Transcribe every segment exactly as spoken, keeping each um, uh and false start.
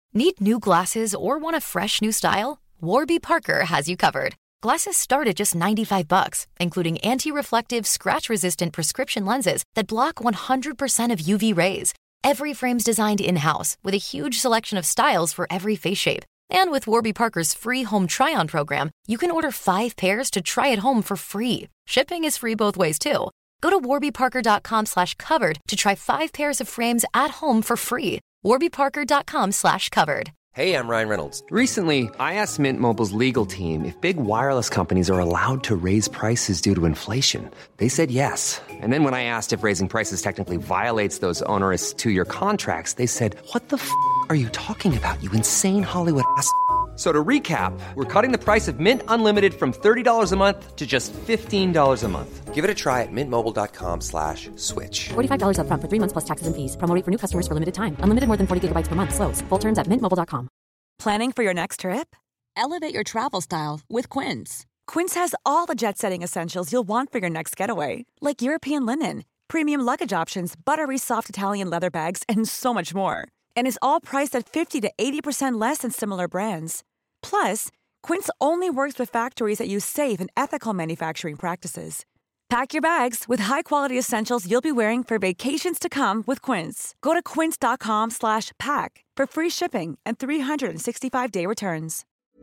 Need new glasses or want a fresh new style? Warby Parker has you covered. Glasses start at just ninety-five bucks, including anti-reflective, scratch-resistant prescription lenses that block one hundred percent of U V rays. Every frame's designed in-house with a huge selection of styles for every face shape. And with Warby Parker's free home try-on program, you can order five pairs to try at home for free. Shipping is free both ways, too. Go to warbyparker.com slash covered to try five pairs of frames at home for free. warbyparker.com slash covered. Hey, I'm Ryan Reynolds. Recently, I asked Mint Mobile's legal team if big wireless companies are allowed to raise prices due to inflation. They said yes. And then when I asked if raising prices technically violates those onerous two-year contracts, they said, what the f*** are you talking about, you insane Hollywood ass f- So to recap, we're cutting the price of Mint Unlimited from thirty dollars a month to just fifteen dollars a month. Give it a try at mintmobile.com slash switch. forty-five dollars up front for three months plus taxes and fees. Promo rate for new customers for limited time. Unlimited more than forty gigabytes per month. Slows full terms at mint mobile dot com. Planning for your next trip? Elevate your travel style with Quince. Quince has all the jet-setting essentials you'll want for your next getaway, like European linen, premium luggage options, buttery soft Italian leather bags, and so much more. And is all priced at fifty to eighty percent less than similar brands. Plus, Quince only works with factories that use safe and ethical manufacturing practices. Pack your bags with high-quality essentials you'll be wearing for vacations to come with Quince. Go to quince.com slash pack for free shipping and three sixty-five day returns.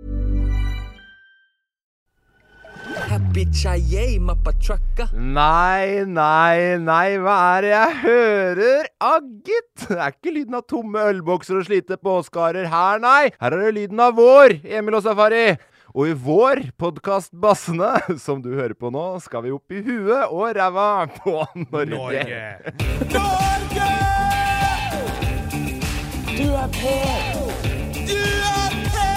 Nei, nei, nei, hva er det jeg hører? Aggitt! Det er ikke lyden av tomme ølbokser og slite påskarer her, nei! Her er det lyden av vår, Emil og Safari! Og i vår podcast Bassene, som du hører på nå, skal vi opp i huet og ræva på Norge. Norge! Norge! Du er på! Du er på!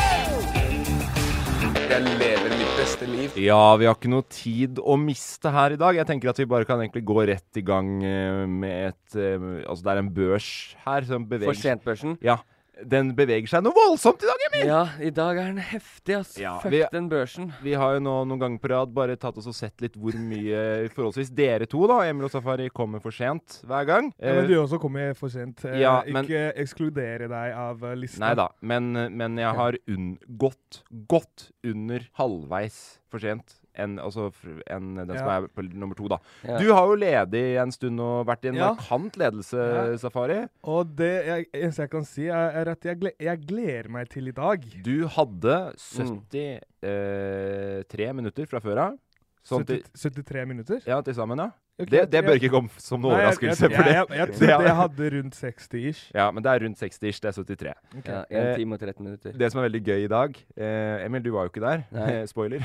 Jeg lever mitt beste liv. Ja, vi har ikke noe tid å miste her i dag. Jeg tenker at vi bare kan egentlig gå rett i gang med et... Altså, det er en børs her som beveger... For sent børsen? Ja. Den beveger seg noe voldsomt i dag, Emil! Ja, i dag er den heftig, ass. Ja, Fuck vi, den børsen. Vi har jo nå noen ganger på rad bare tatt oss og sett litt hvor mye forholdsvis dere to da, Emil og Safari, kommer for sent hver gang. Ja, men du også kommer for sent. Eh, ja, ikke men, ekskludere deg av uh, listen. Neida, men, men jeg har un, gått, gått under halvveis for sent. En, altså, en, den som ja. er på nummer to da. Ja. Du har jo ledet i en stund og vært i en ja. markant ledelse, ja. Safari. Og det jeg, eneste jeg kan si er, er at jeg, gle, jeg gleder meg til i dag. Du hadde syttitre mm. eh, minutter fra før av. Sånn sytti, syttitre minutter? Ja, til sammen, ja. Okay, det, det bør ikke komme som noen overraskelse. Jeg, jeg, jeg, jeg, jeg trodde jeg hadde rundt seksti-ish. Ja, men det er rundt seksti-ish, det er syttitre. Okay. Ja, en time og tretten minutter. Det som er veldig gøy i dag, eh, Emil, du var jo ikke der. Spoiler.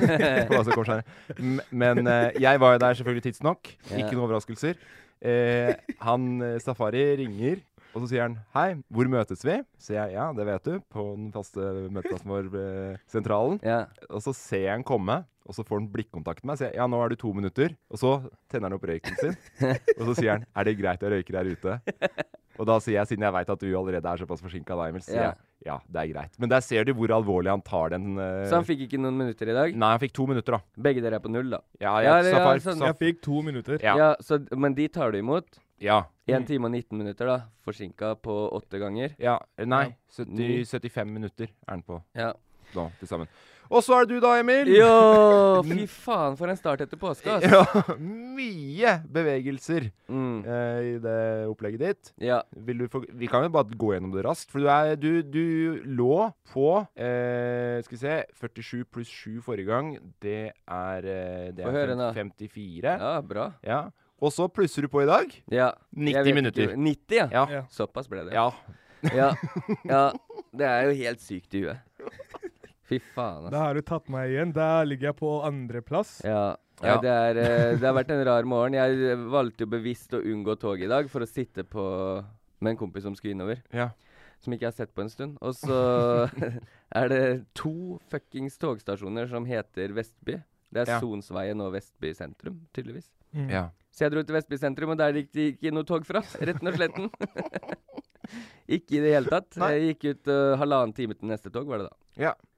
Men eh, jeg var jo der selvfølgelig tidsnok. Ja. Ikke noen overraskelser. Eh, han, Safari, ringer. Og så sier han, hei, hvor møtes vi? Så jeg, ja, det vet du, på den faste møteplassen vår, eh, sentralen. Ja. Og så ser jeg han komme, og så får han blikkontakt med meg. Så jeg, ja, nå er du to minutter. Og så tenner han opp røyken sin. Og så sier han, er det greit jeg røyker her ute? Og da sier jeg, siden jeg vet at du allerede er såpass forsinket da, Emil, så sier jeg, ja, det er greit. Men der ser du hvor alvorlig han tar den. Uh... Så han fikk ikke noen minutter i dag? Nei, han fikk to minutter da. Begge dere er på null da? Ja, jeg, ja, det, Safar, ja, sånn, jeg fikk to minutter. Ja, ja så, men de tar du imot? Ja. En time og nitten minutter da, forsinket på åtte ganger. Ja, nei, sytti, syttifem minutter er den på. Ja. Nå, til sammen. Og så er du da, Emil. Jo, fy faen, for en start etter påske, ass. Ja, mye bevegelser mm. uh, i det opplegget ditt. Ja. Vil du for, vi kan jo bare gå gjennom det raskt, for du, er, du, du lå på, uh, skal vi se, førtisju pluss sju forrige gang. Det er, uh, det er høre, femtifire. Ja, bra. Ja. Og så plusser du på i dag. Ja. nitti minutter. Ikke. nitti, ja. Ja. ja. Såpass ble det. Ja. ja. Ja, det er jo helt sykt i huet. Fy faen, altså. Da har du tatt meg igjen. Da ligger jeg på andre plass. Ja, ja, det, er, det har vært en rar morgen. Jeg valgte jo bevisst å unngå tog i dag for å sitte på med en kompis som skulle innover. Ja. Som ikke jeg har sett på en stund. Og så er det to fuckings togstasjoner som heter Vestby. Det er ja. Sonsveien og Vestby sentrum, tydeligvis. Mm. Ja. Så jeg dro til Vestby sentrum, og der gikk det ikke noe tog fra. Retten og sletten. Ikke i det hele tatt. Nei. Jeg gikk ut uh, halvannen time til neste tog, var det da. Ja,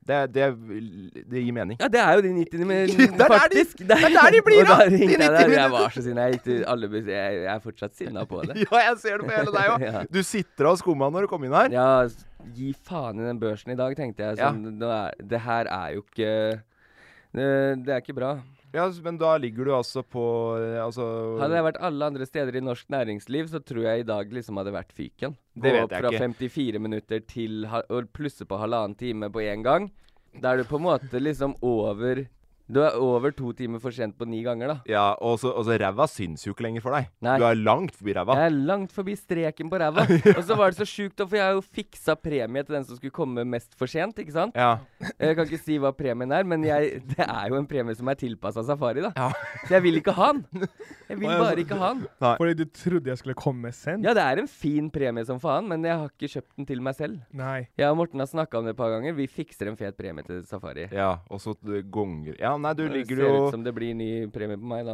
Det, det, det gir mening. Ja, det er jo de nitti men Det er faktisk. der de, det er der de blir, da! da! Og da ringte De jeg nitti der, jeg minutter. var så sinna. Jeg, gikk til alle bus- jeg, jeg er fortsatt sinna på det. Ja, jeg ser det på hele deg også. Ja. Du sitter og skummer når du kommer inn her. Ja, s- gi faen i den børsen i dag, tenkte jeg. Sånn, nå er, det her er jo ikke det, det er ikke bra. Ja, s- men da ligger du altså på eh, altså, Hadde jeg vært alle andre steder i norsk næringsliv, så tror jeg i dag liksom hadde vært fyken. Det Gå vet opp jeg fra ikke. femtifire minutter til ha, og plusse på halvannen time på én gang. Da er du på en måte liksom over Du er over to timer for sent på ni ganger, da. Ja, og så, og så ræva syns jo ikke lenger for deg. Nei. Du er langt forbi ræva. Jeg er langt forbi streken på ræva. Og så var det så sjukt, da, for jeg har jo fiksa premie til den som skulle komme mest for sent, ikke sant? Ja. Jeg kan ikke si hva premien er, men jeg, det er jo en premie som er tilpassa Safari, da. Ja. Så jeg vil ikke ha den. Jeg vil bare ikke ha den. Fordi du trodde jeg skulle komme sent? Ja, det er en fin premie som faen, men jeg har ikke kjøpt den til meg selv. Nei. Jeg og Morten har snakka om det et par ganger. Vi fikser en fet premie til Safari. Ja, og så eh, gonger Ja, nei, du Det ligger ser jo ut som det blir ny premie på meg, da.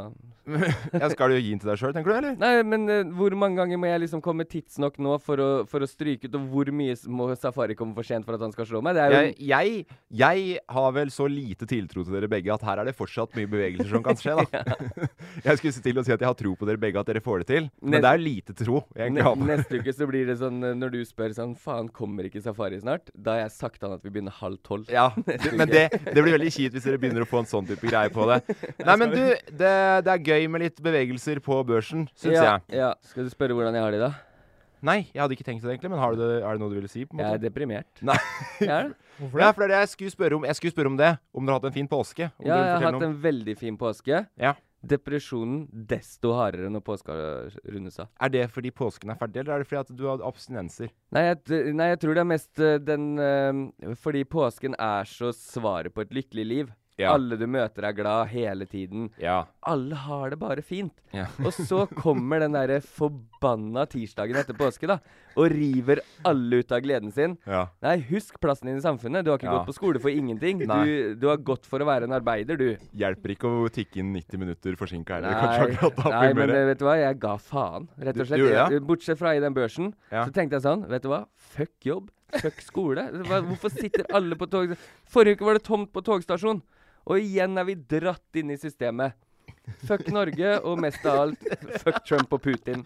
Ja, skal du gi den til deg sjøl, tenker du, eller? Nei, men uh, hvor mange ganger må jeg liksom komme tidsnok nå for å, for å stryke ut, og hvor mye s- må Safari komme for sent for at han skal slå meg? Det er jo Jeg, jeg, jeg har vel så lite tiltro til dere begge at her er det fortsatt mye bevegelser som kan skje, da. Jeg skulle si til å si at jeg har tro på dere begge at dere får det til, men Nest- det er jo lite tro jeg egentlig Ne har på. neste uke så blir det sånn, uh, når du spør sånn, faen, kommer ikke Safari snart? Da har jeg sagt han at vi begynner halv tolv. Ja, men det, det blir veldig kjipt hvis dere begynner å få en sånn type greie på det. Nei, men du, det, det er gøy med litt bevegelser på børsen, synes ja, jeg. Ja, skal du spørre hvordan jeg har det da? Nei, jeg hadde ikke tenkt det egentlig, men har du det, er det noe du ville si, på en Jeg måte? er deprimert. Nei. Jeg er det. Hvorfor Ja, det? for det er det jeg skulle spørre om. Jeg skulle spørre om det. Om dere har hatt en fin påske. Om Ja, dere vil jeg har fortelle hatt noe om- en veldig fin påske. Ja. Depresjonen desto hardere når påska rundes av. Er det fordi påsken er ferdig, eller er det fordi at du har abstinenser? Nei jeg, t- nei, jeg tror det er mest uh, den uh, fordi påsken er så svaret på et lykkelig liv. Ja. Alle du møter er glad hele tiden. Ja. Alle har det bare fint. Ja. Og så kommer den derre forbanna tirsdagen etter påske, da. Og river alle ut av gleden sin. Ja. Nei, husk plassen din i samfunnet. Du har ikke Ja. gått på skole for ingenting. Nei. Du, du har gått for å være en arbeider, du. Hjelper ikke å tikke inn nitti minutter forsinka heller, Nei, kanskje akkurat da på nei, men humøret. eh, vet du hva? Jeg ga faen, rett Du- og slett. du gjorde det? Jeg, bortsett fra i den børsen, Ja. så tenkte jeg sånn, vet du hva? Fuck jobb, fuck skole. Hva, hvorfor sitter alle på tog? Forrige uke var det tomt på togstasjon. Og igjen er vi dratt inn i systemet. Fuck Norge, og mest av alt, fuck Trump og Putin.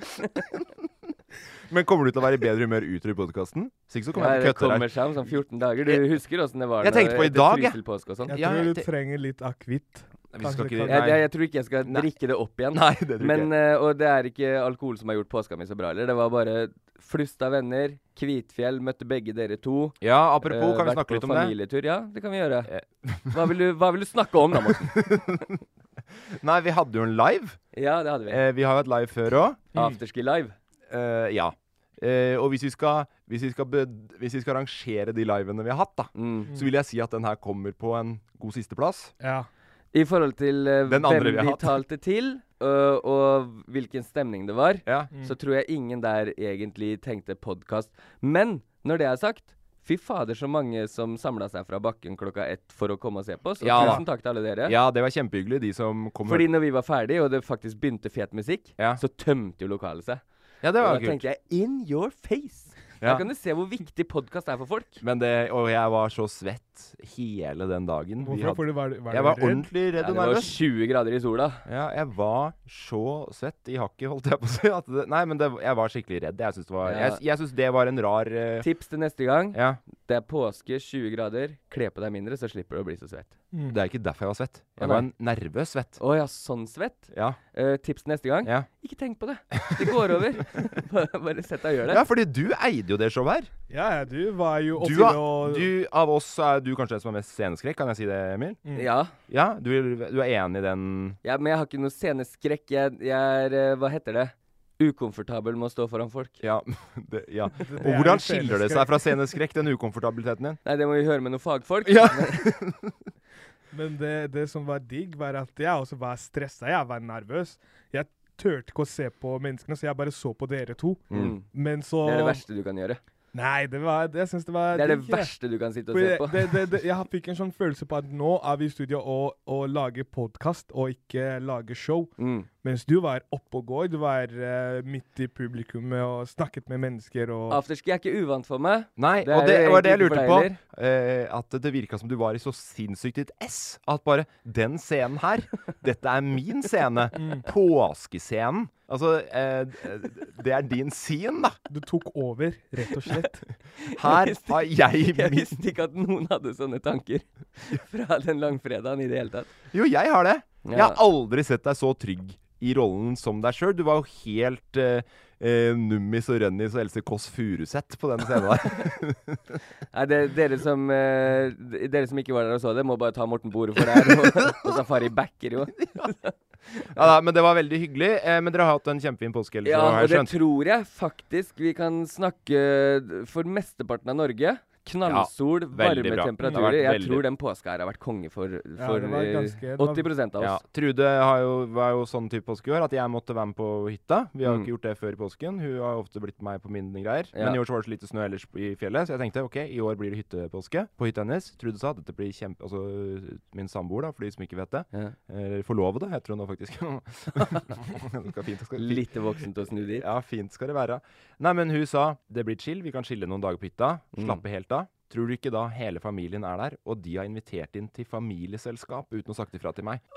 Men kommer du til å være i bedre humør utover i podcasten? Så ikke så kommer Ja, jeg det til å kutte kommer deg. seg om sånn fjorten dager. Du husker åssen det var Jeg tenkte på i etter dag, jeg. Trysil-påske og sånn? Jeg Ja, tror jeg du te- trenger litt akevitt. Vi skal Kanskje ikke- det kan- Jeg, Nei. jeg, jeg tror ikke jeg skal Nei. drikke det opp igjen. Nei, det tror Men, ikke jeg. eh, og det er ikke alkohol som har gjort påska mi så bra heller. Det var bare flust av venner. Kvitfjell møtte begge dere to. Ja, apropos, Eh, kan vi vært snakke på litt om det? familietur. Ja, det kan vi gjøre. Eh. Hva vil du, hva vil du snakke om da, Morten? Nei, vi hadde jo en live. Ja, det hadde vi. Eh, vi har jo et live før òg. Afterski live. Eh, ja. Eh, og hvis vi, skal, hvis, vi skal bed, hvis vi skal rangere de livene vi har hatt, da, Mm. så vil jeg si at den her kommer på en god sisteplass. Ja. I forhold til eh, Den andre hvem vi har vi hatt. talte til, øh, og hvilken stemning det var, Ja. så tror jeg ingen der egentlig tenkte podkast. Men når det er sagt, fy fader så mange som samla seg fra bakken klokka ett for å komme og se på oss. Og Ja da. tusen takk til alle dere. ja, det var kjempehyggelig, de som kom. Fordi når vi var ferdig, og det faktisk begynte fet musikk, Ja. så tømte jo lokalet seg. Ja, det Og var da kult. tenker jeg in your face! Ja. Da kan du se hvor viktig podkast er for folk. Men det, og jeg var så svett hele den dagen. Vi Hvorfor? hadde- Fordi var, var jeg du var redd? ordentlig Ja, redd det og var nervøs. tjue grader i sola. Ja, jeg var så svett i hakket, holdt jeg på å si. At det, nei, men det, jeg var skikkelig redd. Jeg syns det, var- Ja. jeg, jeg synes det var en rar eh, Tips til neste gang. Ja. Det er påske, tjue grader. Kle på deg mindre, så slipper du å bli så svett. Mm. Det er ikke derfor jeg var svett. Å, Jeg var nei. en nervøs svett. Å ja, sånn svett. Ja. Eh, tips neste gang. Ja. Ikke tenk på det. Det går over. bare, bare sett deg og gjør det. ja, fordi du eide jo det showet her. Ja, ja, du var jo Du, oppi har- og du, av oss er du kanskje den som har mest sceneskrekk, kan jeg si det, Emil? Mm. Ja. Ja, du, du er enig i den? ja, men jeg har ikke noe sceneskrekk. Jeg, jeg er eh, Hva heter det? Ukomfortabel med å stå foran folk. Ja. det, ja. Det- det Og er hvordan jo skiller det seg fra sceneskrekk, den ukomfortabiliteten din? Nei, det må vi høre med noen fagfolk. Ja. Men det, det som var digg, var at jeg også var stressa. Jeg var nervøs. Jeg turte ikke å se på menneskene, så jeg bare så på dere to. Mm. Men så Det er det verste du kan gjøre. Nei, det var, det, jeg synes det var... Det er det digg, ja. verste du kan sitte og se på. Det, det, det, jeg fikk en sånn følelse på at nå er vi i studio og, og lager podcast og ikke lager show. Mm. Mens du var oppe og går, du var uh, midt i publikummet og snakket med mennesker og... Afterski er ikke uvant for meg. Nei, Det og er det jo var det jeg egentlig lurte ikke på. for deg eh, at det virka som du var i så sinnssykt et S. At bare den scenen her, dette er min scene. Påskescenen. Altså, eh, det er din scene, da. Du tok over, rett og slett. Her har jeg Jeg min... visste ikke at noen hadde sånne tanker fra den langfredagen i det hele tatt. Jo, jeg har det. Jeg Ja. har aldri sett deg så trygg i rollen som deg sjøl. Du var jo helt eh, eh, Nummis og Rønnis og Else Kåss Furuseth på den scenen der. Nei, det, dere, som, eh, dere som ikke var der og så det, må bare ta Morten på ordet for det her. Og, og Safari backer jo. Ja, da, men det var veldig hyggelig. Eh, men dere har hatt en kjempefin påske, ellers, Ja, har og jeg det skjønt. tror jeg faktisk vi kan snakke for mesteparten av Norge. Knallsol, Ja, veldig varme bra. temperaturer. Det har vært Jeg veldig- tror den påska her har vært konge for, for det var eh, ganske- det var- åtti prosent av oss. Ja, Trude har jo, var jo sånn type påske i år at jeg måtte være med på hytta. Vi har jo Mm. ikke gjort det før i påsken. Hun har ofte blitt med meg på mine greier. Ja. Men i år så var det så lite snø ellers i fjellet, så jeg tenkte ok, i år blir det hyttepåske på hytta hennes. Trude sa dette blir kjempe... Altså min samboer, da, for de som ikke vet det. Ja. Eller forlovede, heter hun nå faktisk. det skal fint, det skal, Litt voksent å snu dit. Ja, fint skal det være. Nei, men hun sa det blir chill, vi kan chille noen dager på hytta. Mm. Slappe helt av. Tror du ikke da hele familien er der, og de har invitert inn til familieselskap uten å sagt ifra til meg?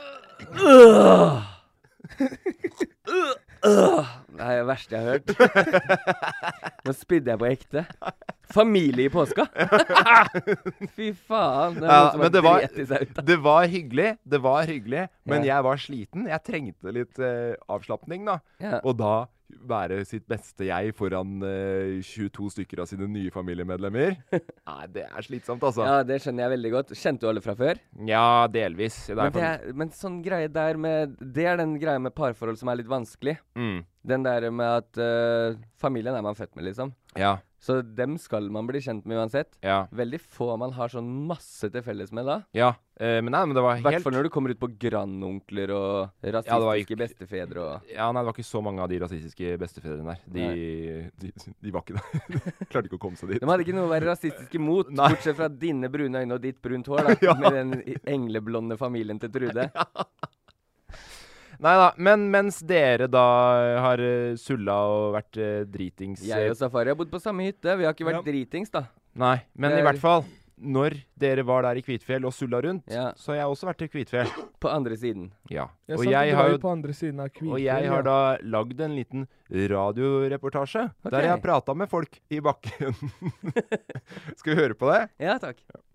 Det er det verste jeg har hørt. Nå spydde jeg på ekte. Familie i påska? Fy faen. Det er Ja, noen som men har det var, drept i seg ut av. det var hyggelig, det var hyggelig, men Ja. jeg var sliten. Jeg trengte litt eh, avslapning, da. Ja. Og da være sitt beste jeg foran eh, tjueto stykker av sine nye familiemedlemmer. Nei, det er slitsomt, altså. Ja, det skjønner jeg veldig godt. Kjente du alle fra før? Ja, delvis. Det er Men, det for- er, men sånn greie der med Det er den greia med parforhold som er litt vanskelig. mm. Den der med at øh, familien er man født med, liksom. Ja, Så dem skal man bli kjent med uansett. ja, Veldig få man har sånn masse til felles med da. ja. Eh, men nei, men det var I hvert helt fall når du kommer ut på grandonkler og var rasistiske ikke- bestefedre og Ja, nei, det var ikke så mange av de rasistiske bestefedrene der. De, de, de var ikke det. Klarte ikke å komme seg dit. De hadde ikke noe å være rasistiske mot, Nei. bortsett fra dine brune øyne og ditt brunt hår, da. Ja. Med den engleblonde familien til Trude. Nei da, men mens dere da har uh, sulla og vært uh, dritings Jeg og Safari har bodd på samme hytte. Vi har ikke vært Ja. dritings, da. Nei, men Det i er- hvert fall når dere var der i Kvitfjell og sulla rundt, Ja. så har jeg også vært i Kvitfjell. På andre siden. Ja. Jeg Og sa at jeg du har var jo jo på andre siden av Kvitfjell. Og jeg har ja. da lagd en liten radioreportasje Ok. der jeg har prata med folk i bakken. Skal vi høre på det? Ja, takk.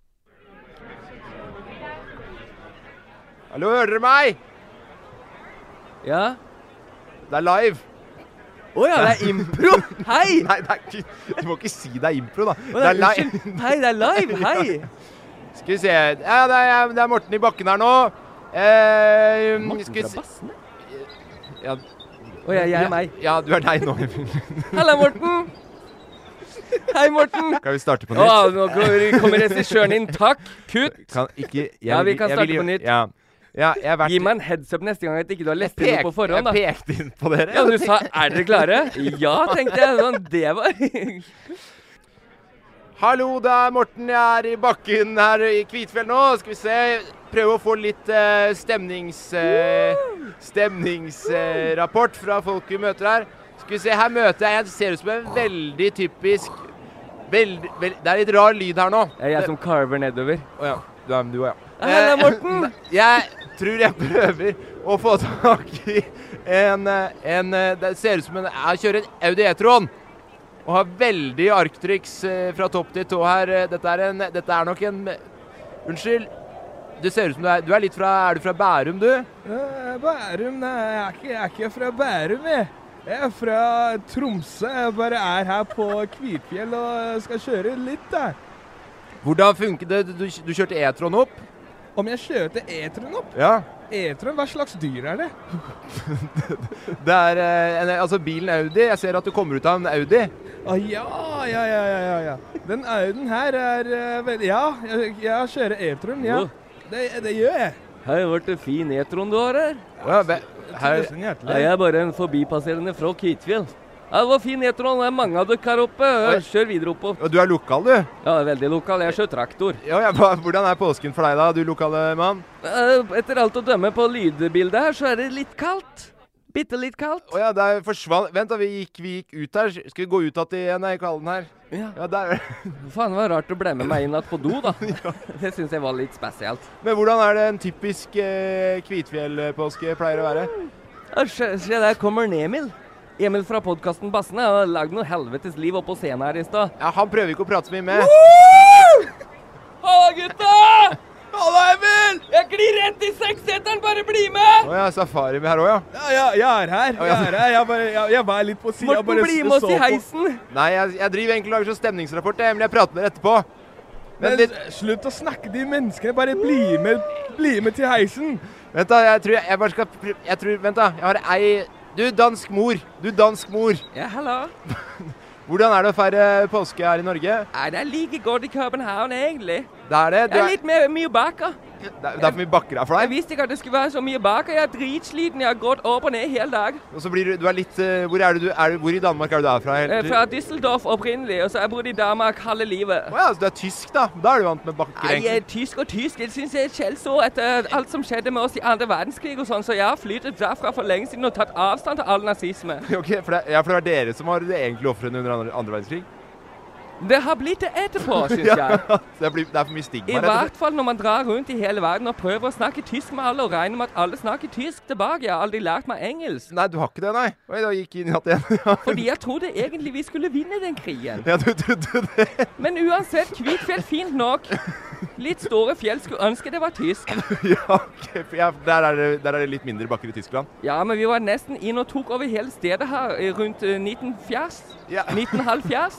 Hallo, hører dere meg? Ja? Det er live. Å ja, det er impro! Hei! Nei, det er ikke, du må ikke si det er impro, da. Å, nei, unnskyld. Hei, det er live! Hei! Skal vi se. Ja, det er, det er Morten i bakken her nå. Eh, Morten skal vi fra se- Bassene? Ja, Å ja, jeg er meg. ja, du er deg nå. Halla, Morten! Hei, Morten! Kan vi starte på Å, nytt? nå kommer- kommer regissøren inn. Takk. Kutt. Kan ikke jeg, Ja, vi vil- kan jeg starte vil jo- på nytt. Ja. Ja, jeg har vært Gi meg en heads up neste gang at ikke du har lest inn pek- noe på forhånd, da. Jeg pekte inn på dere. Ja, du sa 'er dere klare'? Ja, tenkte jeg. Sånn, det var Hallo, det er Morten. Jeg er i bakken her i Kvitfjell nå. Skal vi se. Prøve å få litt eh, stemnings... eh, stemningsrapport fra folk vi møter her. Skal vi se, her møter jeg en ser ut som en veldig typisk veldig, veld, Det er litt rar lyd her nå. Jeg er jeg som carver nedover. Å ja. Du er du òg, ja. Halla, Morten! Jeg tror jeg prøver å få tak i en, eh, en eh, Det ser ut som en Jeg kjører en Audi E-tron. Og har veldig Arctrix eh, fra topp til tå her. Eh, Dette er, en, dette er nok en Unnskyld. Det ser ut som du er Du er litt fra Er du fra Bærum, du? Eh, Bærum? Nei, jeg er, ikke, jeg er ikke fra Bærum, jeg. Jeg er fra Tromsø. Jeg bare er her på Kvitfjell og skal kjøre litt, da. Hvordan funker det? Du, du kjørte E-tron opp? Om jeg kjørte E-tron opp? Ja. E-tron, hva slags dyr er det? Det er eh, en, altså bilen Audi. Jeg ser at du kommer ut av en Audi. Å ja, ja, ja, ja, ja, ja. Den Audien her er uh, vel, Ja, jeg, jeg kjører E-tron, ja. Å. Det, det gjør jeg. Hei, ble fin e-tron du har her. Ja, be, her, Tusen hjertelig. Jeg er bare en forbipasserende fra Kvitfjell. Ja, det var fin Etron, det er mange av dere her oppe. Kjør videre opp. Og du er lokal, du? Ja, det er veldig lokal. Jeg kjører traktor. Ja, ja, hva- hvordan er påsken for deg da, du lokale mann? Eh, Etter alt å dømme på lydbildet her, så er det litt kaldt. Bitte litt kaldt. Å ja, der forsvant... Vent da, vi gikk, vi gikk ut her. Skal vi gå ut at igjen, jeg kaller den her? Ja. Ja, der. Faen, det var rart å bli med meg inn at på do, da. Det synes jeg var litt spesielt. Men hvordan er det en typisk eh, Kvitfjell-påske pleier å være? Ja, Se, se der kommer en Emil. Emil fra podcasten Bassene har lagd noe helvetes liv oppe på scenen her i sted. Ja, han prøver ikke å prate så mye med. Halla, gutta! Halla, Emil! Jeg glir rett i seksseteren, bare bli med! Å ja, safari med her også, ja. Ja, ja, jeg er her. Jeg er her. Jeg, bare, jeg, jeg var litt på siden. Morten, bli med oss i heisen. Nei, jeg, jeg driver egentlig og lager sånn stemningsrapport, jeg, men jeg prater med dere etterpå. Men Men litt, slutt å snakke de menneskene. Bare bli med, bli med til heisen. vent da, jeg tror jeg, jeg bare skal... pr- Jeg tror, vent da, jeg har ei... Du, dansk mor. Du, dansk mor. Ja, hallo. Hvordan er det å feire påske her i Norge? Nei, det er like godt i København, egentlig. Det er det. Du Det er er, litt mer, mye baker. det er, det er for mye bakker her for Jeg deg. visste ikke at det skulle være så mye baker. Jeg er dritsliten. Jeg har gått opp og ned hele dag. Og så blir du, du er litt... eh, hvor er du, er du, hvor i Danmark er du der fra? Eh, Helt, Fra Düsseldorf opprinnelig, og så har jeg bodd i Danmark halve livet. Åja, så du er tysk da. Da er du vant med bakker Nei, jeg egentlig. er tysk og tysk. Jeg synes jeg er skjellsår etter alt som skjedde med oss i andre verdenskrig og sånn, så jeg har flyttet derfra for lenge siden og tatt avstand til all nazisme. Ok, for det, ja, for det var dere som var det egentlige offrene under andre, andre verdenskrig. Det har blitt det etterpå, synes jeg. det, blir, det er for mye stigma. I rett og slett. hvert fall når man drar rundt i hele verden og prøver å snakke tysk med alle og regner med at alle snakker tysk tilbake. Jeg har aldri lært meg engelsk. Nei, du har ikke det, nei. Oi, da gikk jeg inn i natt igjen. Ja. Fordi jeg trodde egentlig vi skulle vinne den krigen. Ja, du trodde det. Men uansett, Kvitfjell fint nok. Litt store fjell skulle ønske det var tysk. Ja, ok. For ja, der, er det, der er det litt mindre bakker i Tyskland. Ja, men vi var nesten inn og tok over hele stedet her eh, rundt eh, nitten fjers. Ja. nitten halvfjerds.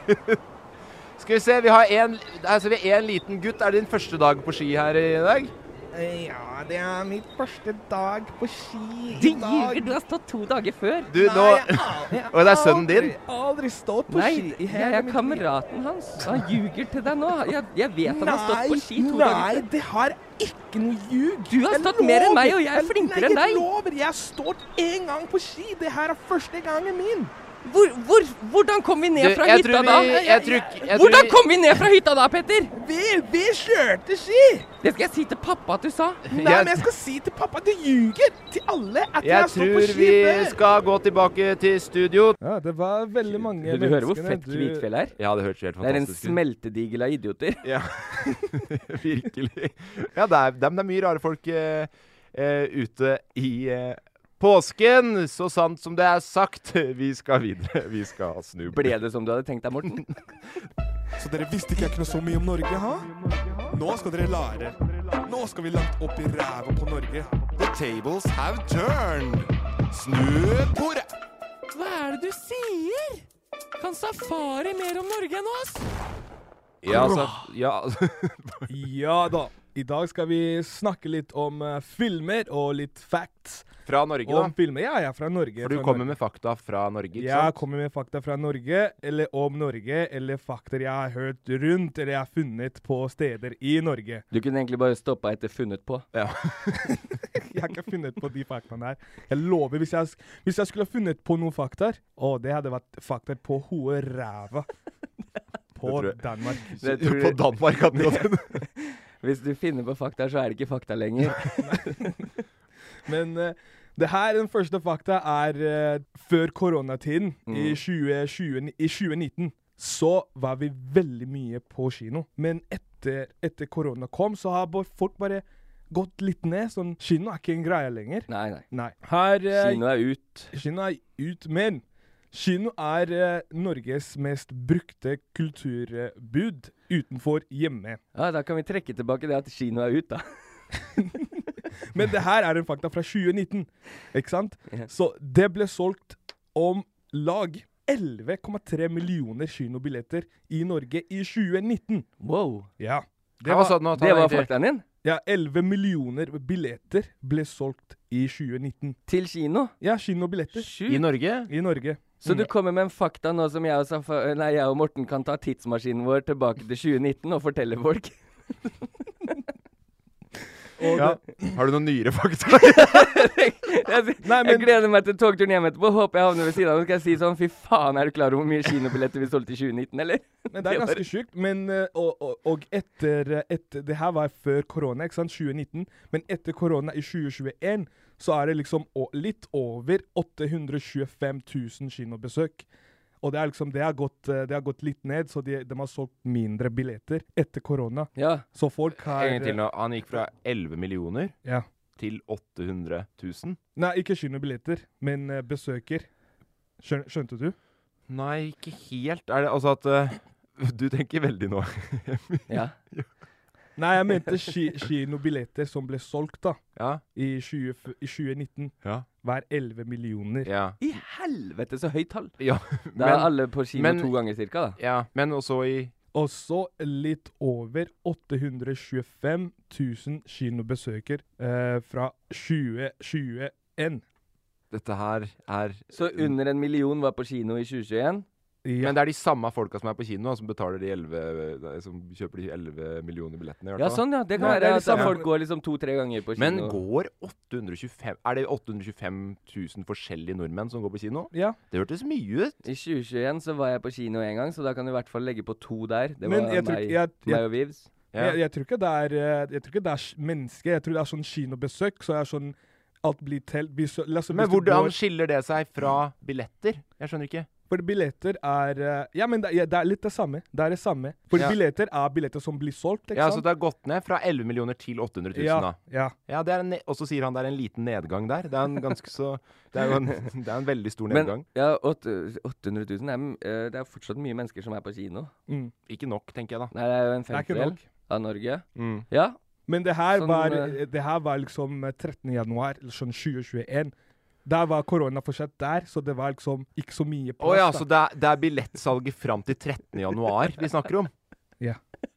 Skal vi se, vi har en, altså vi har en liten gutt. Er det din første dag på ski her i dag? Ja, det er mitt første dag på ski Du i dag. ljuger, du har stått to dager før. Du, nå... Og det er sønnen din? Jeg har aldri stått på Nei, ski i jeg hele er mitt liv. kameraten hans. Han ljuger til deg nå. Jeg, jeg vet han har stått på ski to nei, dager før. det har ikke noe ljug. Du har Jeg stått mer enn meg, og jeg er lover. flinkere enn Nei, deg. Jeg lover, jeg har stått en gang på ski. Det her er første gangen min. Hvor, hvor, hvordan kom vi ned Du, fra jeg hytta tror da? vi... Jeg tror ikke... jeg tror Hvordan vi- kom vi ned fra hytta da, Petter? Vi, vi kjørte ski. Det skal jeg si til pappa at du sa. Nei, Jeg- men jeg skal si til pappa, du ljuger til alle at jeg, Jeg har stått på tror ski vi før. skal gå tilbake til studio. Ja, det var veldig mange Du hører hvor fett Kvitfjell er? Ja, det hørtes helt Det er en fantastisk ut. smeltedigel av idioter. Ja, virkelig. Ja, det er, det er mye rare folk eh, eh, ute i eh, påsken. Så sant som det er sagt, vi skal videre. Vi skal snu. Ble det som du hadde tenkt deg, Morten? Så dere visste ikke jeg kunne så mye om Norge, ha? Nå skal dere lære. Nå skal vi langt opp i ræva på Norge. The tables have turned. Snu bordet. Hva er det du sier? Kan Safari mer om Norge enn oss? Ja, altså, ja. Ja da. I dag skal vi snakke litt om eh, filmer og litt facts Fra Norge, da. om filmer. Ja, jeg er fra Norge. For du fra kommer Norge. med fakta fra Norge, ikke Jeg sant? kommer med fakta fra Norge, eller om Norge, eller fakta jeg har hørt rundt, eller jeg har funnet på steder i Norge. Du kunne egentlig bare stoppa etter funnet på. Ja. Jeg har ikke funnet på de faktaene her. Jeg lover, hvis jeg, hvis jeg skulle ha funnet på noen faktaer, å, det hadde vært faktaer på hodet ræva. På tror jeg. Danmark. Det tror På jeg- Danmark hadde du gått. Hvis du finner på fakta, så er det ikke fakta lenger. Men eh, det her, den første fakta, er eh, før koronatiden, i, Mm. tjue tjue, i tjue nitten, så var vi veldig mye på kino. Men etter, etter korona kom, så har bare folk bare gått litt ned. Sånn, kino er ikke en greie lenger. Nei, nei. Nei. Her, eh, Kino er ut. Kino er ut, men kino er eh, Norges mest brukte kulturbud utenfor hjemme. Ja, da kan vi trekke tilbake det at kino er ut, da. Men det her er en fakta fra tjue nitten, ikke sant? Ja. Så det ble solgt om lag elleve komma tre millioner kinobilletter i Norge i tjue nitten. Wow. Ja. Det var sånn at han Det var egentlig- faktaen din? Ja, elleve millioner billetter ble solgt i tjue nitten. Til kino? Ja, kinobilletter I Sjukt. Norge? i Norge. Så du kommer med en fakta nå som jeg og, Safa, nei, jeg og Morten kan ta tidsmaskinen vår tilbake til tjue nitten og fortelle folk? Og Ja. det- Har du noen nyere fakta? jeg, Nei, jeg men- gleder meg til togturen hjem etterpå. Håper jeg havner ved siden av. Nå skal jeg si sånn, fy faen, er du klar over hvor mye kinobilletter vi solgte i tjue nitten, eller? Men det er ganske sjukt. Men, eh, og, og, og etter, etter Det her var før korona, ikke sant? tjue nitten. Men etter korona i tjue tjueen så er det liksom å, litt over åtte hundre tjuefem tusen kinobesøk. Og det, er liksom, det, har gått, eh, det har gått litt ned, så de, de har solgt mindre billetter etter korona. Ja. Så folk har En gang til nå. Han gikk fra elleve millioner Ja. til åtte hundre tusen. Nei, ikke kinobilletter, men eh, besøker. Skjøn, skjønte du? Nei, ikke helt. Er det altså at eh, du tenker veldig nå. Ja. Nei, jeg mente ki, kinobilletter som ble solgt da, Ja. i, tjue, i tjue nitten, Ja. var elleve millioner. Ja. I helvete, så høyt tall. ja. Da er alle på kino men- to ganger cirka, da. ja. Men også i Og så litt over åtte hundre tjuefem tusen kinobesøker eh, fra tjue tjueen. Dette her er Så under en million var på kino i tjue tjueen. Ja. Men det er de samme folka som er på kino, som betaler de elleve Som kjøper de elleve millioner billettene. i hvert Ja, fall. sånn, ja. Det kan Nei, det er være det at samme. folk går liksom to-tre ganger på kino. Men går åtte hundre tjuefem Er det åtte hundre tjuefem tusen forskjellige nordmenn som går på kino? ja. Det hørtes mye ut. I tjue tjueen så var jeg på kino en gang, så da kan du i hvert fall legge på to der. Det Men var jeg tror meg, ikke- jeg- jeg- meg og Vivs. Ja. Jeg, jeg, tror ikke det er, eh, jeg tror ikke det er sk- mennesker. Jeg tror det er sånn kinobesøk, så er sånn alt blir telt. Hvis, la oss si Men hvis du hvordan går- skiller det seg fra billetter? Jeg skjønner ikke. For billetter er eh, Ja, men det, ja, det er litt det samme. Det er det samme. For Ja. billetter er billetter som blir solgt, ikke Ja, Så sant? det har gått ned fra elleve millioner til åtte hundre tusen, ja, da. ja. Ja, det er en ne Og så sier han det er en liten nedgang der. Det er en ganske så Det er jo en, det er en veldig stor Men nedgang. ja, åtte- åtte hundre tusen er, m- eh, det er fortsatt mye mennesker som er på kino. Mm. Ikke nok, tenker jeg da. Nei, det er jo en Det er ikke femtedel nok. av Norge. Mm. Ja. Men det her, Sånn, var, eh, det her var liksom eh, trettende januar, eller sånn tjue tjueen. Der var korona fortsatt der, så det var liksom ikke så mye Å plass. ja, da. så det er, det er billettsalget fram til trettende januar vi snakker om? Ja.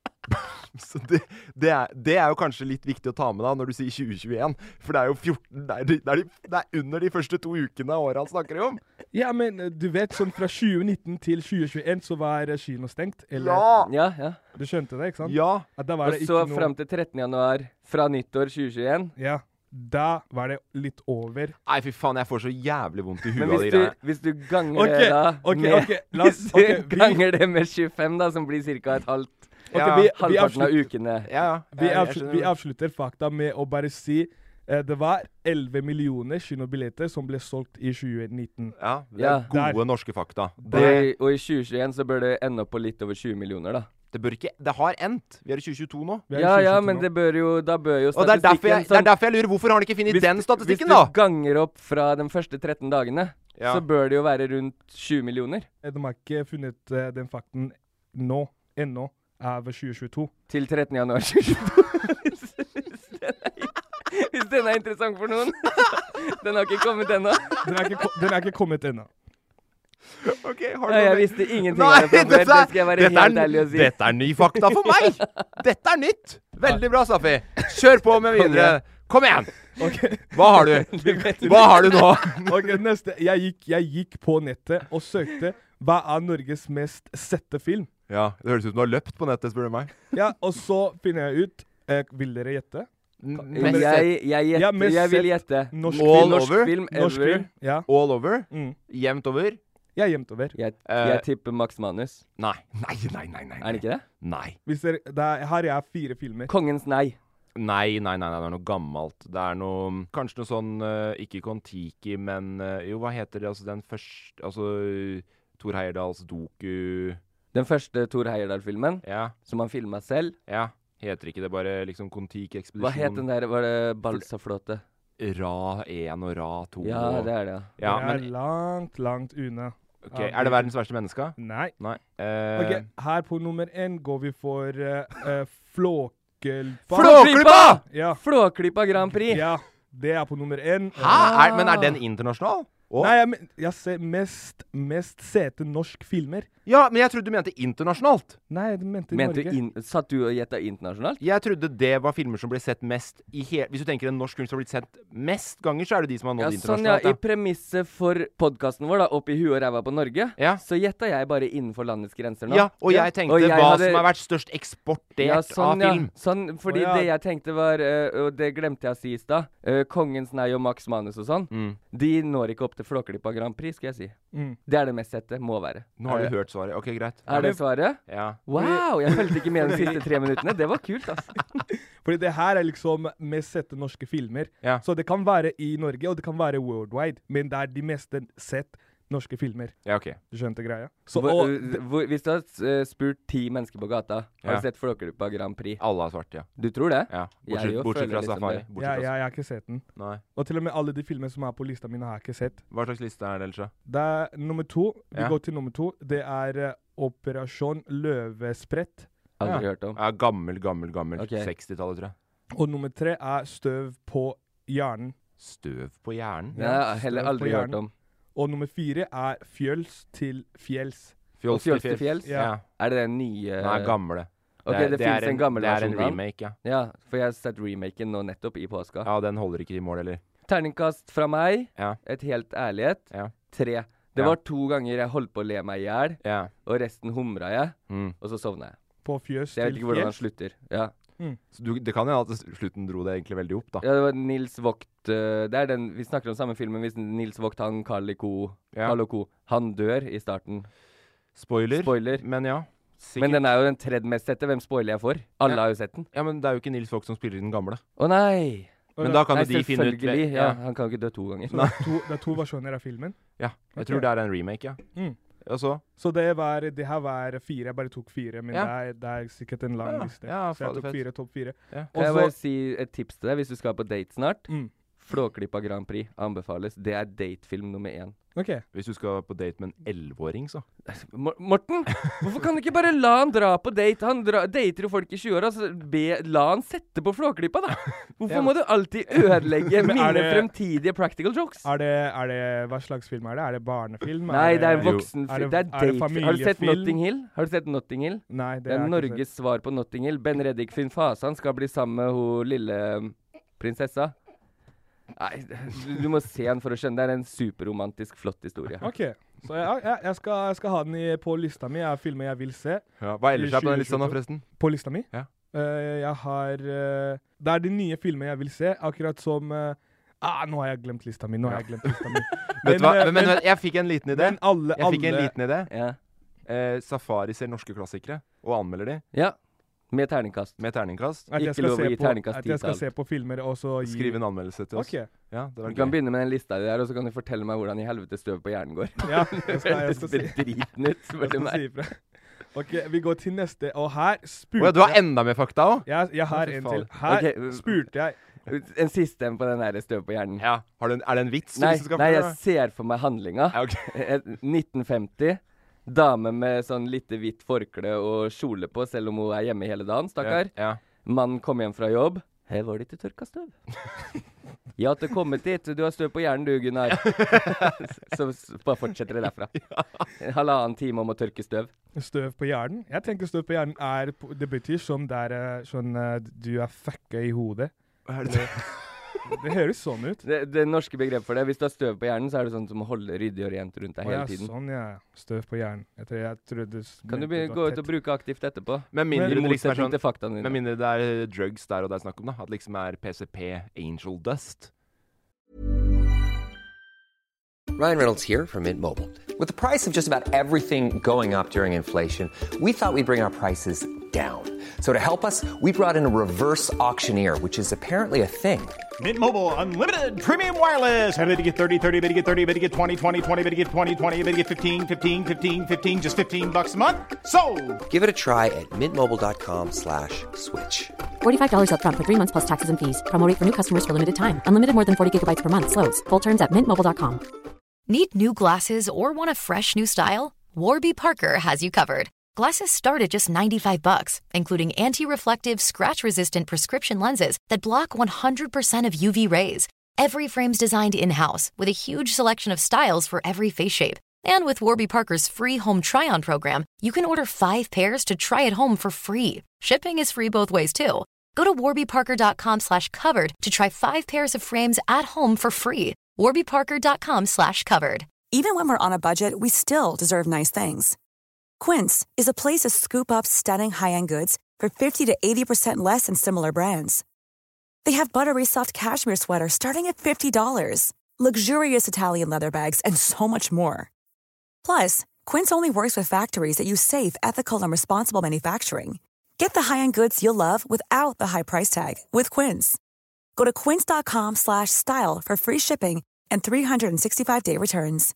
Så det, det, er, det er jo kanskje litt viktig å ta med da når du sier tjue tjueen. For det er jo fjorten Det er, de, det er, de, det er under de første to ukene av året han snakker om. Ja, men eh, du vet, sånn fra tjue nitten til tjue tjueen så var eh, kino stengt. Eller Ja! Ja, ja. Du skjønte det, ikke sant? Ja! At da var Og det så ikke noe fram til trettende januar fra nyttår tjue tjueen. Ja. Da var det litt over. Nei, fy faen, jeg får så jævlig vondt i huet Men av de hvis du, greiene. hvis du ganger Ok, det da ok, med ok, la oss- Hvis du ok, vi- ganger det med tjuefem, da, som blir ca. et halvt Ok, Ja. vi, vi, halvparten av avslutter, ukene. Ja, ja. vi, Jeg- jeg avslutter, skjønner vi det. avslutter fakta med å bare si eh, det var elleve millioner kinobilletter som ble solgt i tjue nitten. Ja, det Ja. er gode Der. norske fakta. Og Det, i, og i tjue tjueen så bør det ende opp på litt over tjue millioner, da. det bør ikke Det har endt. Vi er i tjue tjueto nå. Vi er i Ja, ja, tjue tjueto men nå. det bør jo Da bør jo Og det er, derfor jeg, statistikken det er sånn- derfor jeg lurer. Hvorfor har han ikke funnet hvis, den statistikken, Hvis da? du ganger opp fra de første tretten dagene, Ja. så bør det jo være rundt tjue millioner. Eh, De har ikke funnet eh, den fakten nå, ennå, av tjue tjueto. Til trettende januar tjue tjueto. Hvis den er- Hvis den er interessant for noen. Den har ikke kommet ennå. Den er ikke, ko- den er ikke kommet ennå. Ok, har du Nei, noe jeg mer? visste ingenting Nei, av det fra før. dette Det er- skal jeg være dette er helt n- ærlig å si. Dette er ny fakta for meg! Dette er nytt! Veldig bra, Safi. Kjør på med videre. Kom igjen! Ok, Hva har du? Du vet- Hva har du nå? ok, neste. Jeg gikk, jeg gikk på nettet og søkte hva er Norges mest sette film. Ja, det høres ut som du har løpt på nettet, spør du meg. Ja, og så finner jeg ut eh, Vil dere gjette? Mest sett Jeg, jeg, Ja, gjetter, mest jeg vil sett gjette. Norsk All film. Norsk over? film Norsk ever. film. Ja. all over? Mm. Jevnt over? Jeg er jevnt over. Jeg, Eh, jeg tipper Max Manus. Nei. Nei, nei, nei. nei. Er det ikke det? Nei. Hvis dere, der har jeg fire filmer. Kongens nei. Nei, nei, nei, nei, det er noe gammelt. Det er noe Kanskje noe sånn eh, Ikke Kon-Tiki, men eh, jo, hva heter det? Altså den første Altså Thor Heyerdahls doku. Den første Thor Heyerdahl-filmen, Ja, som han filma selv. ja. Heter ikke det bare liksom Kon-Tiki-ekspedisjon? Hva het den der? Var det Balsaflåte? Ra én og Ra to? Ja, og... det er det, ja. Ja, Dere er men langt, langt unna. ok, Er det verdens verste menneske? Nei. Nei. Eh, Ok, Her på nummer én går vi for uh, uh, Flåklypa. Flåklypa! Ja. Flåklypa Grand Prix! ja, det er på nummer én. Hæ? Er, men er den internasjonal? Og? Nei, jeg, men, jeg ser mest, mest sete norsk filmer. Ja, men jeg trodde du mente internasjonalt. Nei, jeg mente i Mente Norge. in, satt du og gjetta internasjonalt? Jeg trodde det var filmer som ble sett mest i he Hvis du tenker en norsk film som har blitt sett mest ganger, så er det de som har nådd Ja, sånn ja, internasjonalt. I premisset for podcasten vår, da, Opp i huet og ræva på Norge, Ja. så gjetta jeg bare innenfor landets grenser nå. Ja, og jeg tenkte Og jeg hva hadde- som har vært størst eksportert Ja, sånn, av film. Ja. Sånn, fordi Å, ja. det jeg tenkte var, øh, og det glemte jeg å si i stad, øh, Kongens Nei og Max Manus og sånn, Mm. de når ikke opp til Flåklypa Grand Prix, skal jeg si. Mm. Det er det mest sette, må være. Nå har Er du det- hørt svaret. Ok, greit. Er det svaret? Ja. Wow, jeg fulgte ikke med de siste tre minuttene. Det var kult, altså. Fordi det her er liksom mest sette norske filmer. Ja. Så det kan være i Norge, og det kan være worldwide. Men det er de meste sett norske filmer. Ja, ok. Du skjønte greia? Så, Hvor, og, øh, hvor, hvis du har øh, spurt ti mennesker på gata, har Ja. du sett Flåklypa Grand Prix? Alle har svart, ja. Du tror det? ja. Jeg Bortsett, jo bortsett føler fra liksom Safari. det. Bortsett ja, fra ja, jeg har ikke sett den. Nei. Og til og med alle de filmene som er på lista mine, har jeg ikke sett. Hva slags liste er det ellers, da? Det er nummer to. Vi Ja. går til nummer to. Det er eh, Operasjon Løvesprett. Aldri Ja. hørt om. Ja, gammel, gammel, gammel. Ok. sekstitallet, tror jeg. Og nummer tre er Støv på hjernen. Støv på hjernen? Det har jeg heller Støv på aldri hørt hjernen. om. Og nummer fire er Fjöls til fjells. Og Fjols til fjells? Ja. Er det den nye Nei, gamle. Ok, er- det, er finnes en gammel Det er versjon en av den. remake, ja. Ja, for jeg har sett remaken nå nettopp i påska. Ja, den holder ikke i mål, eller? Terningkast fra meg, Ja. et helt ærlighet, Ja. tre. Det Ja. var to ganger jeg holdt på å le meg i hjel, Ja. og resten humra jeg, Mm. og så sovna jeg. På Fjøs Så jeg vet til ikke hvordan han fjells. slutter. Ja. Så du, det kan jo at slutten dro det egentlig veldig opp, da. ja, det var Nils Vogt øh, Det er den, vi snakker om samme filmen hvis Nils Vogt, han Carl Co. Ja. Carl og Co. Han dør i starten. Spoiler. Spoiler. Men ja. Sikkert. Men den er jo den tredje mest sette. Hvem spoiler jeg for? Alle Ja. har jo sett den. Ja, men det er jo ikke Nils Vogt som spiller i den gamle. Å nei! Men da kan Nei, jo de finne ut selvfølgelig. Ja, ja. han kan jo ikke dø to ganger. Så det er, to, det er to versjoner av filmen. ja. Jeg Ok. tror det er en remake, ja. Mm. Og så? Så det, var, det her var fire. Jeg bare tok fire, men Ja. det, er, det er sikkert en lang Ja, liste. ja, så jeg fader tok fett. fire, topp fire. Ja. Kan jeg Og bare så si et tips til deg hvis du skal på date snart? mm, Flåklypa Grand Prix anbefales. Det er datefilm nummer én. OK. Hvis du skal på date med en elleveåring, så. Mor- Morten, hvorfor kan du ikke bare la han dra på date? Han dra, dater jo folk i tjueåra, så be, la han sette på Flåklypa, da! Hvorfor Ja. må du alltid ødelegge Men mine er det- fremtidige practical jokes? Er det, er det, hva slags film er det? Er det barnefilm? Nei, det er Jo. voksenfilm. Er det- Det er er det date. Har du sett familiefilm? Notting Hill? Har du sett Notting Hill? Nei, det, Det er har jeg ikke Norges svar på Notting Hill. Ben Reddik Finn Fasan skal bli sammen med hun lille um, prinsessa. Nei, du, du må se den for å skjønne. Det er en superromantisk, flott historie. sett. OK. Så jeg, jeg, jeg, skal, jeg skal ha den i, på lista mi. Jeg har filmer jeg vil se. Ja. Hva ellers er på den I lista nå, tjue tjueto. forresten? På lista mi? Ja. Eh, jeg har eh, Det er de nye filmene jeg vil se, akkurat som eh, Ah, nå har jeg glemt lista mi. Nå har jeg glemt lista mi. Vet du hva? eh, Men, men, jeg fikk en liten idé. men alle, Jeg fikk en alle liten idé. Ja. Eh, Safari ser norske klassikere og anmelder de ja. Med terningkast. med terningkast. at jeg Ikke skal, lov å se gi på, terningkast at ti jeg skal til se på filmer og så gi Skriv en anmeldelse til oss. OK. Ja, det Du var kan gøy. begynne med den lista di der, og så kan du fortelle meg hvordan i helvete støv på hjernen går. Ja, jeg skal, jeg skal si, Det driten ut, spør jeg du skal meg. si ifra. OK, vi går til neste, og her Å spurte ja, du har enda mer fakta òg? jeg, jeg har Å, fy en faen. til. Her Ok, spurte jeg En siste en på den der støv på hjernen. Ja. Har du en, er det en vits? du Nei, liksom skal nei, prøve? jeg ser for meg handlinga. Ja, ok. Eh, nitten femti. Dame med sånn lite hvitt forkle og kjole på, selv om hun er hjemme hele dagen, stakkar. Ja. Mann kom hjem fra jobb. Her var det ikke tørka støv. Jeg har ikke kommet dit. Du har støv på hjernen du, Gunnar. Så s- bare fortsetter det derfra. En halvannen time om å tørke støv. støv på hjernen. Jeg tenker støv på hjernen er på- Det betyr som der eh, sånn eh, du er fucka i hodet. Hva er det det? Det høres sånn ut. Det, det norske begrepet for det, hvis du har støv på hjernen, så er det sånn som å holde ryddig og rent rundt deg Å ja, hele tiden. sånn, ja. Støv på hjernen. Jeg, tror, jeg trodde s- Kan du mente begynne, det gå var ut og tett. bruke aktivt etterpå? Med mindre I det liksom er motsetning sånn til faktaene Med dine. mindre det er drugs der og det er snakk om, da. At det liksom er P C P Angel Dust. Ryan Reynolds here from Mint Mobile. With the price of just about everything going up during inflation, we thought we'd bring our prices down. So to help us, we brought in a reverse auctioneer, which is apparently a thing. Mint Mobile Unlimited Premium Wireless. How to get thirty, thirty, how to get thirty, how to get twenty, twenty, twenty, how to get twenty, twenty, how to get fifteen, fifteen, fifteen, fifteen, just fifteen bucks a month? Sold! Give it a try at mintmobile.com slash switch. forty-five dollars up front for three months plus taxes and fees. Promo rate for new customers for limited time. Unlimited more than forty gigabytes per month. Slows full terms at mint mobile dot com. Need new glasses or want a fresh new style? Warby Parker has you covered. Glasses start at just ninety-five bucks, including anti-reflective, scratch-resistant prescription lenses that block one hundred percent of U V rays. Every frame's designed in-house with a huge selection of styles for every face shape. And with Warby Parker's free home try-on program, you can order five pairs to try at home for free. Shipping is free both ways, too. Go to warbyparker.com slash covered to try five pairs of frames at home for free. warbyparker.com slash covered. Even when we're on a budget, we still deserve nice things. Quince is a place to scoop up stunning high-end goods for fifty to eighty percent less than similar brands. They have buttery soft cashmere sweaters starting at fifty dollars, luxurious Italian leather bags, and so much more. Plus, Quince only works with factories that use safe, ethical, and responsible manufacturing. Get the high-end goods you'll love without the high price tag with Quince. Go to quince.com slash style for free shipping and three sixty-five day returns.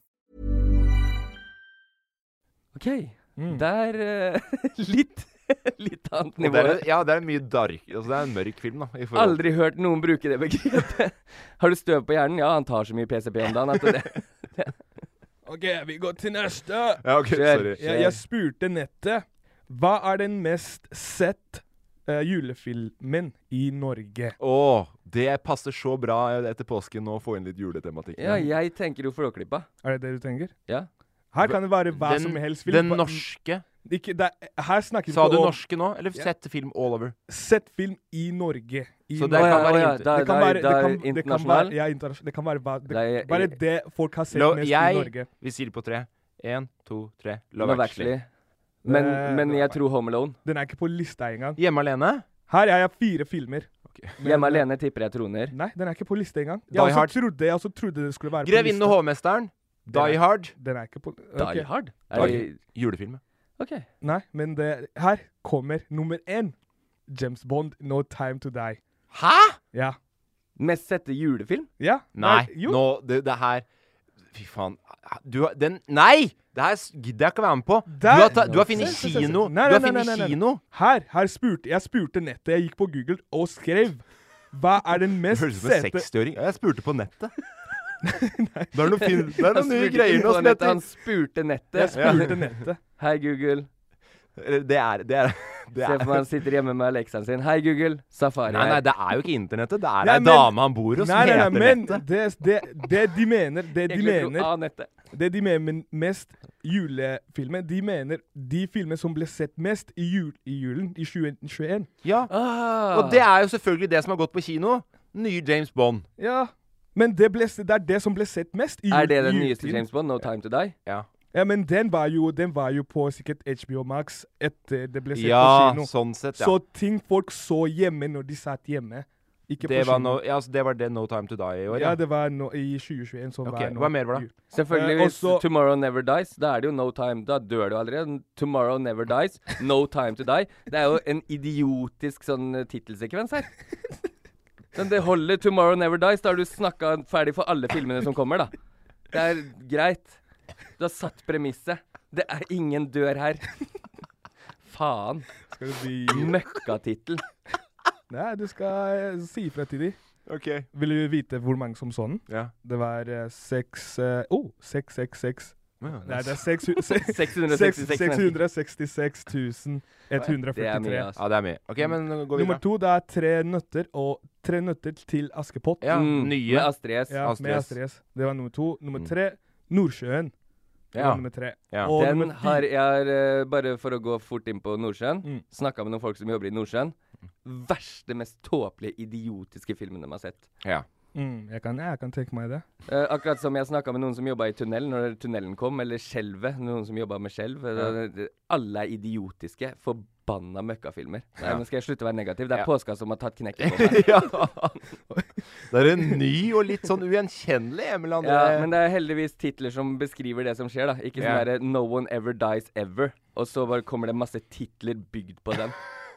Ok, Mm. der uh, litt, litt annet Og nivå. det er, ja, det er en mye dark, altså det er en mørk film da. I forhold- Aldri hørt noen bruke det begrepet. Har du støv på hjernen? Ja, han tar så mye P C P om dagen at det, det. OK, vi går til neste. Ja, ok, Kjør. sorry. Jeg, jeg spurte nettet hva er den mest sett uh, julefilmen i Norge? Åh, det passer så bra etter påsken nå å få inn litt juletematikk. Ja, jeg tenker jo Flåklypa. Er det det du tenker? Ja. Her kan det være hva den, som helst. Den norske. Ikke, det, her snakker vi Sa du om norske nå, eller Ja. sett film all over? Sett film i Norge. I Så det Norge. kan være Å ja, inter- da- det kan da- være, det da er kan, det kan internasjonal. være, ja, internasjonal. Det kan være hva, det, Det er- bare det folk har sett Lo- mest jeg- i Norge. Vi sier det på tre. En, to, tre. Love Love Actually. Actually. Men, Eh, men Love jeg tror Home Alone. Den er ikke på lista engang. Hjemme alene? Her er jeg fire filmer. Men- Hjemme alene tipper jeg troner. Nei, den er ikke på lista engang. Die Jeg også Hard. trodde, jeg også trodde det skulle være på Grevinnen lista. og hovmesteren? Den er- Die Hard? Den er ikke på ok. Die Hard? Er det, Julefilm. ok. Nei, men det, her kommer nummer én. James Bond, No Time To Die. Hæ? Ja. Mest sette julefilm? Ja. Nei, jo. nå, det, det her Fy faen. Du har, den, nei! Det her s- gidder jeg ikke være med på. Du Der- har, ta, du har Se, funnet se, se, se. kino. Nei, Du har nei, nei, funnet nei, nei. kino. Her, her spurte jeg spurte nettet. Jeg gikk på Google og skrev hva er den Det mest høres ut som en sete sekstiåring. Ja, jeg spurte på nettet. Det er noe, fin, det er Han noen nye spurte greier ikke nå på som nettet, Han heter spurte nettet. Jeg spurte nettet. Hei, Google. Eller, Det er Det er, det Se for meg er. han sitter hjemme med Alexaen sin. Hei, Google. Safari Nei, nei, her. det er jo ikke internettet. Det er Nei, ei men- dame han bor hos som Nei, nei, nei, heter men nettet. det, det, det de mener Det de Jeg glemte mener å- ah, nettet. Det de mener mest julefilmer, de mener de filmer som ble sett mest i, jul, i julen i tjue tjueen. Ja. Ah. Og det er jo selvfølgelig det som har gått på kino. Nye James Bond. Ja, men det, ble, det er det som ble sett mest i jul, Er det den i nyeste juletiden. James Bond? No Time To Die? Ja, Ja, men den var jo, den var jo på sikkert H B O Max etter det ble sett ja på kino. sånn sett, ja. Så ting folk så hjemme når de satt hjemme, ikke Det på var, kino. no, ja, altså, det var det No Time To Die i år, Ja, ja. det var nå i tjue tjueen som Ok, var nå. hva mer var det? Selvfølgelig, Eh, hvis også- Tomorrow Never Dies, da er det jo No Time. Da dør du allerede. Tomorrow Never Dies, No Time To Die. Det er jo en idiotisk sånn uh, tittelsekvens her. Men det holder. Tomorrow Never Dies. Da har du snakka ferdig for alle filmene som kommer, da. Det er greit. Du har satt premisset. Det er ingen dør her. Faen. Skal du bli... Møkkatittel. Nei, du skal eh, si ifra til de. Ok. Vil du vite hvor mange som så den? Ja. Det var eh, seks eh, Oh, seks, seks, seks. Ja, Nei, det er seks hu- se- seks hundre og sekstiseks seks hundre og sekstiseks tusen ett hundre og Det er mye, førtitre. altså. Ja, det er mye. Ok, men gå Nummer videre. to, det er Tre nøtter og Tre nøtter til Askepott. Ja, Mm, nye. Med Astrid S. Ja, Astrid med S. Astrid S. Det var nummer to. Nummer Mm. tre, Nordsjøen. Det Ja. var nummer tre. Ja. Og Den nummer har fire- jeg har, eh, bare for å gå fort inn på Nordsjøen, Mm. snakka med noen folk som jobber i Nordsjøen. Verste, mest tåpelige, idiotiske filmen de har sett. Ja. Mm, jeg, kan, jeg kan tenke meg det. Eh, akkurat som jeg snakka med noen som jobba i tunnel når tunnelen kom, eller skjelvet. Noen som jobba med skjelv. Eh, det- Alle er idiotiske. Forbanna møkkafilmer. Nei, Ja. men skal jeg slutte å være negativ? Det er Ja. påska som har tatt knekken på meg. ja. Det er en ny og litt sånn ugjenkjennelig Emil André. Ja, men det er heldigvis titler som beskriver det som skjer, da. Ikke sånn Ja. derre 'No one ever dies ever', og så bare kommer det masse titler bygd på den.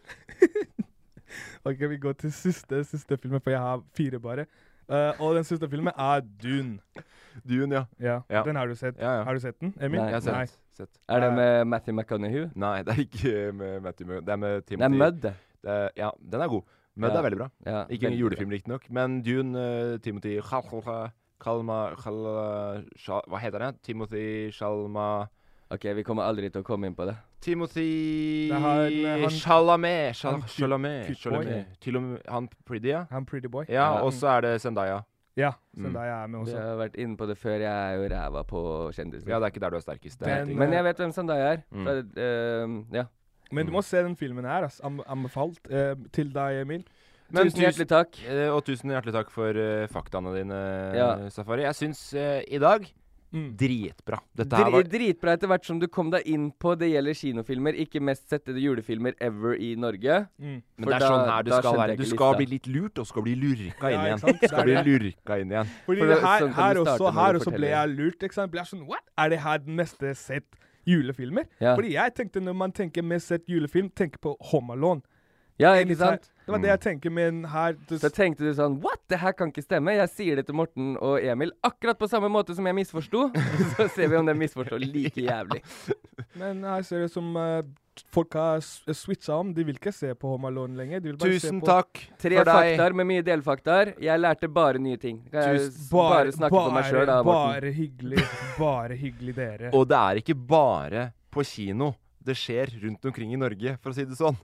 Ok, vi går til siste, siste filmen, for jeg har fire bare. Eh, og den siste filmen er Dune. Dune, ja. Ja, Ja. Den har du sett. Ja, ja. Har du sett den, Emil? Nei. Jeg har sett. Nei. sett. Er det Eh, med Matthew McConaughey? Nei, det er ikke med Matthew Mø. Det er med Det Timothy. er Mud, det. Det er, ja, den er god. Mud Ja. er veldig bra. Ja, Ikke en veldig julefilm, riktignok. Men Dune, uh, Timothy Kalma, Kalma, Kalma Hva heter det? Timothy Shalma Ok, vi kommer aldri til å komme inn på det. Timothy Det er han, han- Chalamet. Chal han cute- Chalamet. cute Chalamet. boy. Til og med han Pretty, ja. Han Pretty Boy. Ja, Ja. og så er det Zendaya. Ja, Zendaya er med Vi også. har vært inne på det før. Jeg er jo ræva på kjendiser. Ja, det er ikke der du er sterkest. Det er Den, helt Men riktig. jeg vet hvem Zendaya er. Mm. Fra, eh, ja. Men du må se den filmen her, ass. Am anbefalt eh, til deg, Emil. Men Tusen hjertelig takk. Eh, og tusen hjertelig takk for uh, faktaene dine, Ja. Safari. Jeg syns uh, i dag Mm. dritbra. Dette her Dri var dritbra etter hvert som du kom deg inn på. Det gjelder kinofilmer, ikke mest sette julefilmer ever i Norge. Mm. Men For det er da- sånn her du da skal skjønte være. jeg Du ikke skal lista. bli litt lurt, og skal bli lurka inn Ja, igjen. ikke sant? Du skal Det bli er lurka inn igjen. Fordi For det det- her, sånn kan her du starte også, når her du også ble forteller. jeg lurt. Ikke sant? Ble jeg sånn, what? Er det her den meste sett julefilmer? Ja. Fordi jeg tenkte når man tenker mest sett julefilm, tenker på Home Alone. Ja, ikke sant? Det var det jeg tenker, men her det, Så tenkte du sånn What? Det her kan ikke stemme. Jeg sier det til Morten og Emil akkurat på samme måte som jeg misforsto. Så ser vi om de misforstår like jævlig. Men her ser det som uh, folk har s- switcha om. De vil ikke se på Home Alone lenger. De vil bare Tusen se på takk Tre for deg. faktaer med mye delfaktaer. Jeg lærte bare nye ting. Kan jeg Tusen- s- bare, snakke for meg sjøl, da, Morten? Bare hyggelig. Bare hyggelig, dere. Og det er ikke bare på kino det skjer rundt omkring i Norge, for å si det sånn.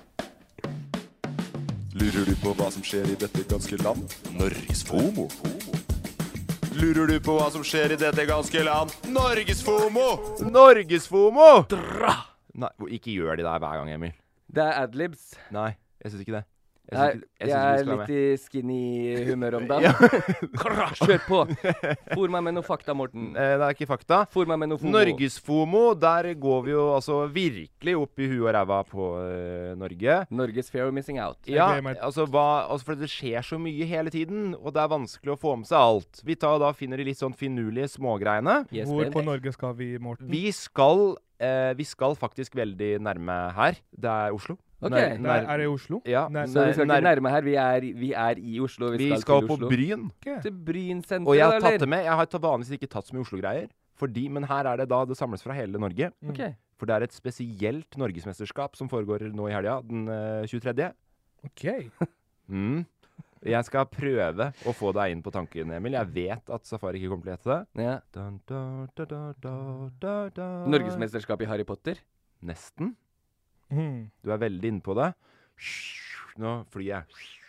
Lurer du på hva som skjer i dette ganske land? Norges FOMO. Lurer du på hva som skjer i dette ganske land? Norges FOMO! Norgesfomo! Nei, ikke gjør de det hver gang, Emil. Det er adlibs. Nei, jeg syns ikke det. Jeg Jeg, syns ikke, jeg jeg syns ikke er vi skal litt være med. i skinny-humør om dagen. Kjør på! Fôr meg med noe fakta, Morten. Eh, det er ikke fakta. Fôr meg med noe fomo. Norgesfomo, der går vi jo altså virkelig opp i huet og ræva på eh, Norge. Norges fair of missing out. Ja, gleder meg. altså, hva, altså for det skjer så mye hele tiden, og det er vanskelig å få med seg alt. Vi tar da finner de litt sånn finurlige smågreiene. Yes, Hvor babe. på Norge skal vi, Morten? Vi skal, eh, vi skal faktisk veldig nærme her. Det er Oslo. Ok. Nær- Der, nær- er det i Oslo? Ja, Nei, Så vi skal nær- ikke nærme her. Vi er, vi er i Oslo. Vi, Vi skal, skal til på Oslo. Bryn. Okay. Til Brynsenteret, Og jeg har tatt eller? det med. Jeg har ta vanligvis ikke tatt så mye Oslo-greier. Fordi, men her er det da det samles fra hele Norge. Ok. For det er et spesielt norgesmesterskap som foregår nå i helga, den eh, tjuetredje. OK. Mm. Jeg skal prøve å få deg inn på tanken, Emil. Jeg vet at Safari ikke kommer til å gjette det. Ja. Dun, da, da, da, da, da, da. Norgesmesterskap i Harry Potter. Nesten. Mm. Du er veldig inne på det. Nå flyr jeg.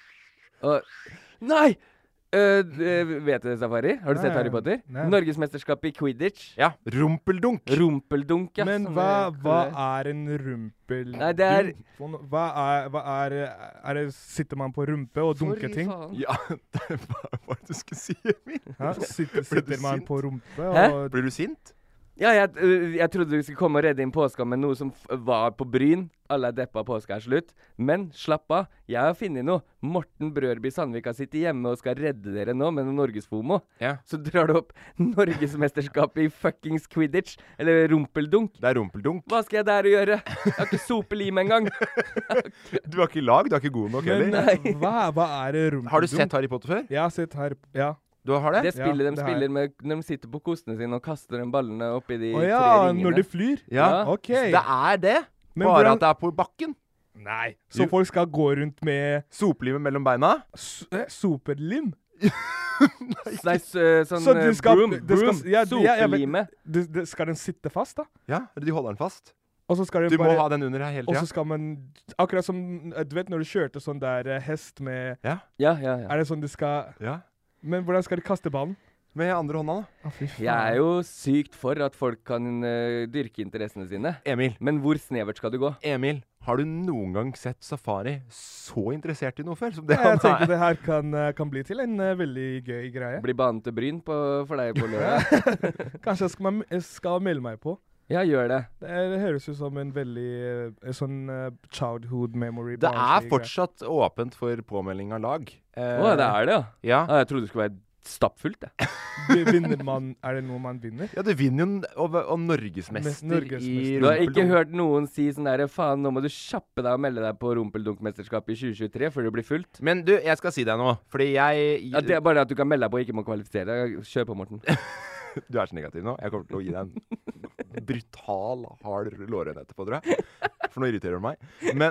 Og Nei! Øh, øh, vet du det, Safari? Har du Nei, sett Harry Potter? nei. Norgesmesterskap i quidditch. Ja, rumpeldunk. Rumpeldunk, ja. Men som hva, det hva kaller det. er en rumpel... Nei, det er- Hva er, hva er, er det, Sitter man på rumpe og dunker For ting? faen. Ja, det var hva var det du skulle si, Emil? Ja, sitter, Ble du sitter man sint? på rumpe Hæ? og Blir du sint? Ja, jeg, øh, jeg trodde du skulle komme og redde inn påska med noe som f var på Bryn. Alle er deppa, påska er slutt. Men slapp av, jeg har funnet noe. Morten Brørby Sandvik har sittet hjemme og skal redde dere nå med noe Norgesfomo. Ja. Så drar du opp Norgesmesterskapet i fuckings quidditch, eller rumpeldunk. Det er rumpeldunk. Hva skal jeg der å gjøre? Jeg har ikke sopelim engang. Du har ikke lag, du er ikke god nok Men heller. eh, hva, hva er rumpeldunk? Har du sett Harry Potter før? Jeg har sett her, ja. Du har det? Det spillet Ja, de det har spiller jeg. med når de sitter på kostene sine og kaster de ballene oppi de Å tre ja, ringene. når de flyr? Ja. Ja. OK. Det er det. Men Bare hvordan- at det er på bakken. Nei. Så Jo. folk skal gå rundt med Soplimet mellom beina. s eh, superlim? Nei, s øh, sånn Så de øh, skal- broom. det skal- broom. ja, ja, jeg vet- Sopelime. Det- det- Skal den sitte fast, da? Ja, eller de holder den fast. Og så skal den Du må bare ha den under her hele Og så tida. skal man Akkurat som eh, Du vet når du kjørte sånn der eh, hest med Ja. Ja, ja, ja. Er det sånn de skal ja. Men hvordan skal de kaste ballen? Med andre hånda, da. Å, fy faen. Jeg er jo sykt for at folk kan øh, dyrke interessene sine. Emil. Men hvor snevert skal du gå? Emil, har du noen gang sett Safari så interessert i noe før som det Jeg han tenker er? det her kan, eh, kan bli til en eh, veldig gøy greie. Blir banen til Bryn på, for deg på lørdag? Kanskje jeg skal, ma- jeg skal melde meg på. Ja, gjør det. Det, er, det høres ut som en veldig eh, sånn eh, childhood memory. Det er barnslig greie. fortsatt åpent for påmelding av lag. Eh, Å, det er det, ja. Ja. Ah, jeg trodde det skulle være stappfullt, jeg. Vi- Vinner man Er det noe man vinner? Ja, du vinner jo n- og, og norgesmester Norgesmester. i Du har ikke rumpeldunk. hørt noen si sånn der faen, nå må du kjappe deg og melde deg på Rumpeldunkmesterskapet i tjue tjuetre før det blir fullt. Men du, jeg skal si deg noe, fordi jeg Ja, det er bare det at du kan melde deg på og ikke må kvalifisere deg. Kjør på, Morten. Du er så negativ nå. Jeg kommer til å gi deg en brutal, hard lårhøne etterpå, tror jeg. For nå irriterer du meg. Men,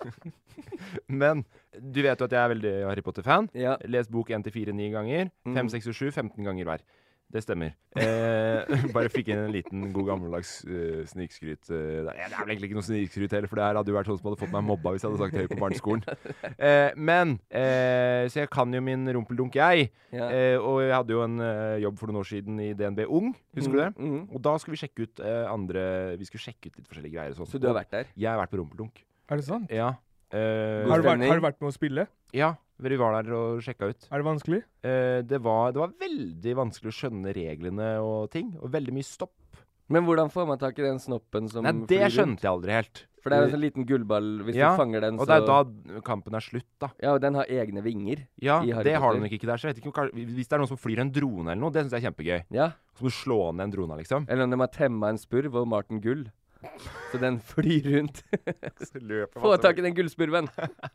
men du vet jo at jeg er veldig Harry Potter-fan. Ja. Lest bok én til fire ni ganger. Mhm. fem, seks og sju femten ganger hver. det stemmer. Eh, bare fikk inn en liten god gammeldags uh, snikskryt. Uh, det er vel egentlig ikke noe snikskryt heller, for det her hadde jo vært sånn som hadde fått meg mobba hvis jeg hadde sagt det høyt på barneskolen. Eh, men, eh, så jeg kan jo min rumpeldunk, jeg. Ja. Eh, og jeg hadde jo en uh, jobb for noen år siden i D N B Ung, husker Mm, du det? mm. Og da skulle vi sjekke ut uh, andre, vi skulle sjekke ut litt forskjellige greier og sånt. Så du har vært der? Jeg har vært på rumpeldunk. Er det sant? Ja. Eh, Har du, vært, stemning. har du vært med å spille? ja, vi var der og sjekka ut. Er det vanskelig? Eh, det, var, det var veldig vanskelig å skjønne reglene og ting, og veldig mye stopp. Men hvordan får man tak i den snoppen som Nei, det flyr rundt? skjønte jeg aldri helt. For det er jo en sånn liten gullball. Hvis Ja, du fanger den, Og så det er da kampen er slutt, da. Ja, og den har egne vinger. Ja, I Harry det har Potter. de nok ikke der. Så jeg vet ikke om, kanskje- hvis det er noen som flyr en drone eller noe, det syns jeg er kjempegøy. Ja. Så må du slå ned en drone, liksom. Eller om de har temma en spurv og malt en gull. Så den flyr rundt. Få tak i den gullspurven.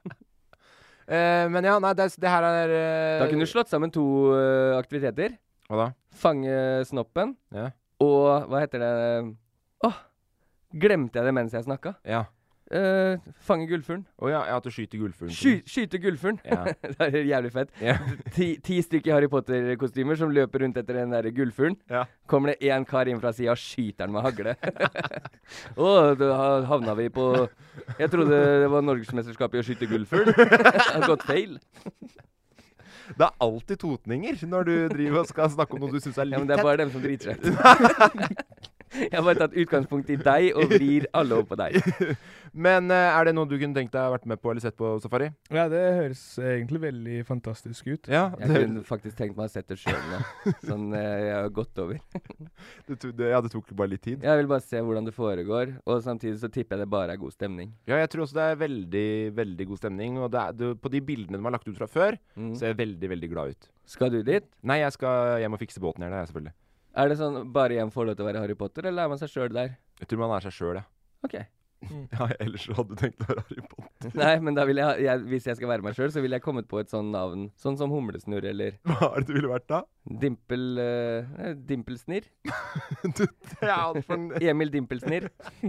Eh, men ja, nei, det, det her er eh, Da kunne du slått sammen to eh, aktiviteter. Hva da? Fange snoppen, Ja. og hva heter det Åh, glemte jeg det mens jeg snakka? Ja. Eh, fange gullfuglen. Å ja, ja, at du skyter gullfuglen. Sky, skyte gullfuglen. Ja. Det er jævlig fett. Ja. Ti, ti stykker Harry Potter-kostymer som løper rundt etter den der gullfuglen. Ja. Kommer det én kar inn fra sida og skyter den med hagle. Å, da ha- havna vi på Jeg trodde det var norgesmesterskapet i å skyte gullfugl. Det har gått feil. Det er alltid totninger når du driver og skal snakke om noe du syns er litt Ja, men det er bare dem som driter seg ut. Jeg har bare tatt utgangspunkt i deg og vrir alle over på deg. Men eh, er det noe du kunne tenkt deg å vært med på eller sett på safari? Ja, det høres egentlig veldig fantastisk ut. Ja, Jeg det, kunne faktisk tenkt meg å sett det sjøl nå. Sånn eh, jeg har gått over. det, to- det, ja, det tok bare litt tid. Jeg vil bare se hvordan det foregår, og samtidig så tipper jeg det bare er god stemning. Ja, jeg tror også det er veldig, veldig god stemning. Og det er, det, på de bildene de har lagt ut fra før, Mm. ser jeg veldig, veldig glad ut. Skal du dit? Nei, jeg skal hjem og fikse båten her, det er jeg selvfølgelig. Er det sånn bare hjem får lov til å være Harry Potter, eller er man seg sjøl der? Jeg tror man er seg sjøl, ja. OK. Ja, ellers så hadde du tenkt å være Harry Potter. Nei, men da vil jeg, ha- jeg hvis jeg skal være meg sjøl, så ville jeg kommet på et sånn navn. Sånn som Humlesnurr eller Hva er det du ville vært da? Dimpel... eh, Dimpelsnirr. Du, det er altfor n- Emil Dimpelsnirr.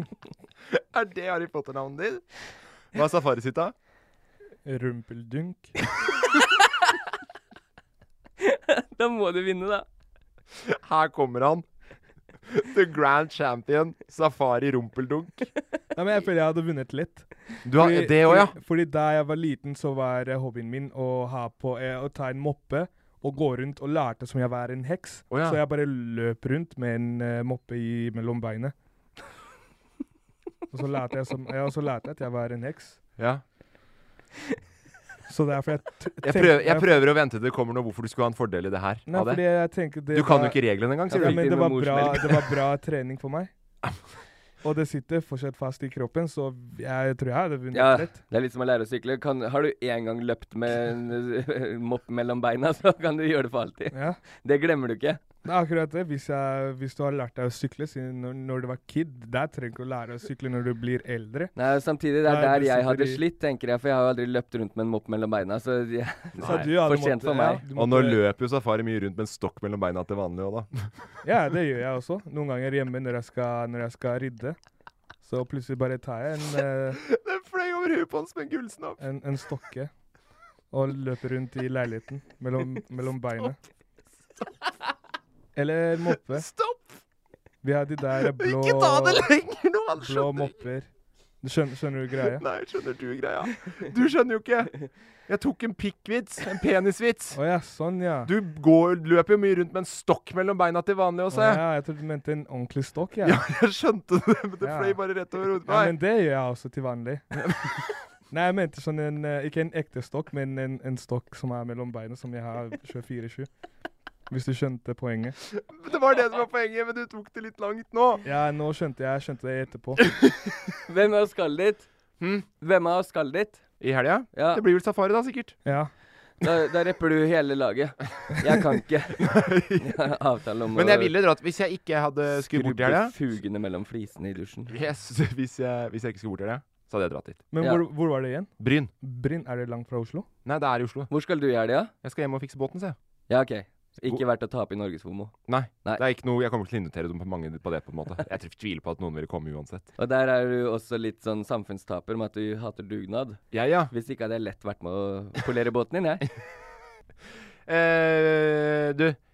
Er det Harry Potter-navnet ditt? Hva er safari sitt, da? Rumpeldunk. Da må du vinne, da. Her kommer han. The Grand Champion, Safari Rumpeldunk. Nei, men jeg føler jeg hadde vunnet lett. Du har Fordi- det òg, ja? Fordi, fordi da jeg var liten, så var eh, hobbyen min å, ha på, eh, å ta en moppe og gå rundt og lærte som jeg var en heks. Å, ja. Så jeg bare løp rundt med en eh, moppe i mellom beinet. Og så lærte jeg, som, ja, og så lærte jeg at jeg var en heks. Ja. Så derfor jeg t- Jeg tenker- prøver, jeg prøver å vente til det kommer noe hvorfor du skulle ha en fordel i det her. Nei, av det. fordi jeg tenker det Du kan jo var- ikke reglene engang, sier Ja, du. men det Med var, bra, morsmelk. det var bra trening for meg. Og det sitter fortsatt fast i kroppen, så jeg tror jeg hadde vunnet Ja, lett. det er litt som å lære å sykle. Kan, har du en gang løpt med en eh, mopp mellom beina, så kan du gjøre det for alltid. Ja. Det glemmer du ikke. Det er akkurat det. Hvis, jeg, hvis du har lært deg å sykle siden når, når du var kid, der trenger du ikke å lære å sykle når du blir eldre. Nei, samtidig, det er Nei, der det jeg sitter hadde i- slitt, tenker jeg. For jeg har jo aldri løpt rundt med en mopp mellom beina. Så jeg, Så du hadde for sent måttet- for meg. ja, du Og nå måtte- løper jo Safari mye rundt med en stokk mellom beina til vanlig òg, da. Ja, det gjør jeg også. Noen ganger hjemme når jeg skal, når jeg skal ridde. Så plutselig bare tar jeg en, eh, Den fløy over huet på hans med en gullsnapp. en, en stokke og løper rundt i leiligheten mellom, mellom beina. Eller moppe. Stopp! Vi har de der blå, Ikke ta det lenger nå! Han blå skjønner mopper. Du skjønner, skjønner du greia? Nei, skjønner du greia? Du skjønner jo ikke. Jeg tok en pikkvits, en penisvits. Å ja, sånn ja. Du går, løper jo mye rundt med en stokk mellom beina til vanlig Å også. ja, jeg trodde du mente en ordentlig stokk, ja. Ja, jeg skjønte det, men det Ja. fløy bare rett over hodet på Ja, meg. men det gjør jeg også til vanlig. Nei, jeg mente sånn en, eh, ikke en ekte stokk, men en, en stokk som er mellom beina, som jeg har tjuefire sju. Hvis du skjønte poenget. Det var det som var poenget, men du tok det litt langt nå. Ja, nå skjønte jeg, jeg skjønte det etterpå. Hvem av oss skal dit? Hm? Hvem av oss skal dit? I helga? Ja, Det blir vel safari da, sikkert. Ja. da, da repper du hele laget. Jeg kan ikke. Jeg har avtale om Men jeg ville dratt hvis jeg ikke hadde skulle bort i helga. skrubbe fugene mellom flisene i dusjen. Yes, hvis jeg, hvis jeg ikke skulle bort i helga, så hadde jeg dratt dit. Men Ja. hvor, hvor var det igjen? Bryn. Bryn, er det langt fra Oslo? Nei, det er i Oslo. Hvor skal du i helga? Jeg skal hjem og fikse båten, se. Ja, OK. Ikke verdt å tape i Norgesfomo. Nei, Nei. det er ikke noe, jeg kommer til å invitere dem på mange på det, på en måte. Jeg tror- tviler på at noen vil komme uansett. Og der er du også litt sånn samfunnstaper med at du hater dugnad. Jeg, ja. Hvis ikke hadde jeg lett vært med å polere båten din, jeg. Eh, du,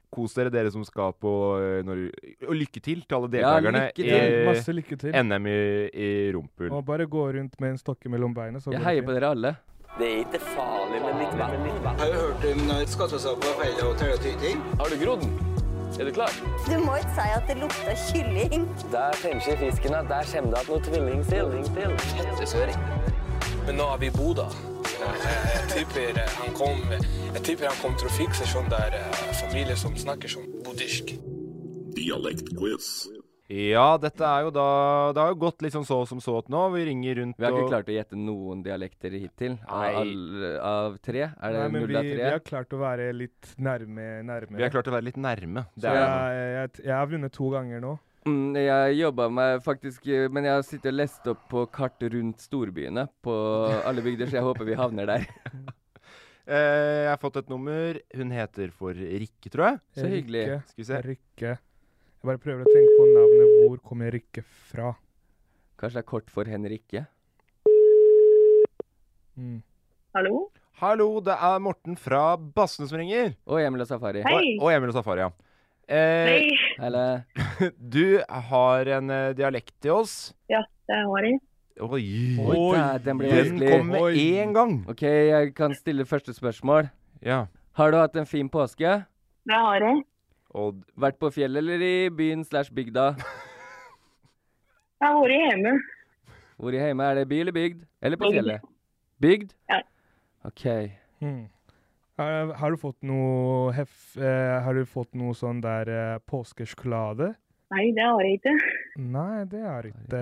kos dere, dere som skal på uh, Norge. Og lykke til til alle deltakerne lykke til. i Masse lykke til. N M i, i rumpul. Og bare gå rundt med en stokke mellom beina. Så Jeg går det heier fint. på dere alle. Det er ikke farlig, men litt vann. Har du hørt om når skattesak på feil og tøye tyting? Har du grodd? Er du klar? Du må ikke si at det lukter kylling. Der tenker fisken at der kommer det at noe tvilling til. Hettesøring. Men nå er vi i Boda. Jeg tipper han kom, jeg tipper han kom til å fikse sånn der familie som snakker sånn buddhisk. Dialektquiz. Ja, dette er jo da Det har jo gått litt sånn så som så nå. Vi ringer rundt Vi har ikke og klart å gjette noen dialekter hittil. Av, Nei. all, av tre? Er det Nei, men null vi, av vi tre? har klart å være litt nærme, nærme. Vi har klart å være litt nærme. Så Det er jeg, jeg, jeg har vunnet to ganger nå. Mm, jeg jobba med faktisk Men jeg har sittet og lest opp på kart rundt storbyene på alle bygder, så jeg håper vi havner der. eh, Jeg har fått et nummer. Hun heter for Rikke, tror jeg. Så hyggelig. Rikke. Skal vi se. Rikke. Jeg bare prøver å tenke på navnet. Hvor kommer Rikke fra? Kanskje det er kort for Henrikke? Mm. Hallo? Hallo, det er Morten fra Bassene som ringer. Og Emil og Safari. Hei. Og, og Emil og Safari, ja. Eh, Hei. Eller Du har en eh, dialekt til oss. Ja, det har jeg. Oi, Oi, der, den ble den vanskelig. kom med en gang. OK, jeg kan stille første spørsmål. Ja. Har du hatt en fin påske? Det har jeg. Og Vært på fjellet eller i byen slash bygda? Jeg har vært hjemme. Hvor i hjemme? Er det by eller bygd? Eller på Bygd. fjellet? Bygd? Ja. OK. Hmm. Har, har du fått noe hef, eh, Har du fått noe sånn der eh, påskesjokolade? Nei, det har jeg ikke. Nei, det er ikke.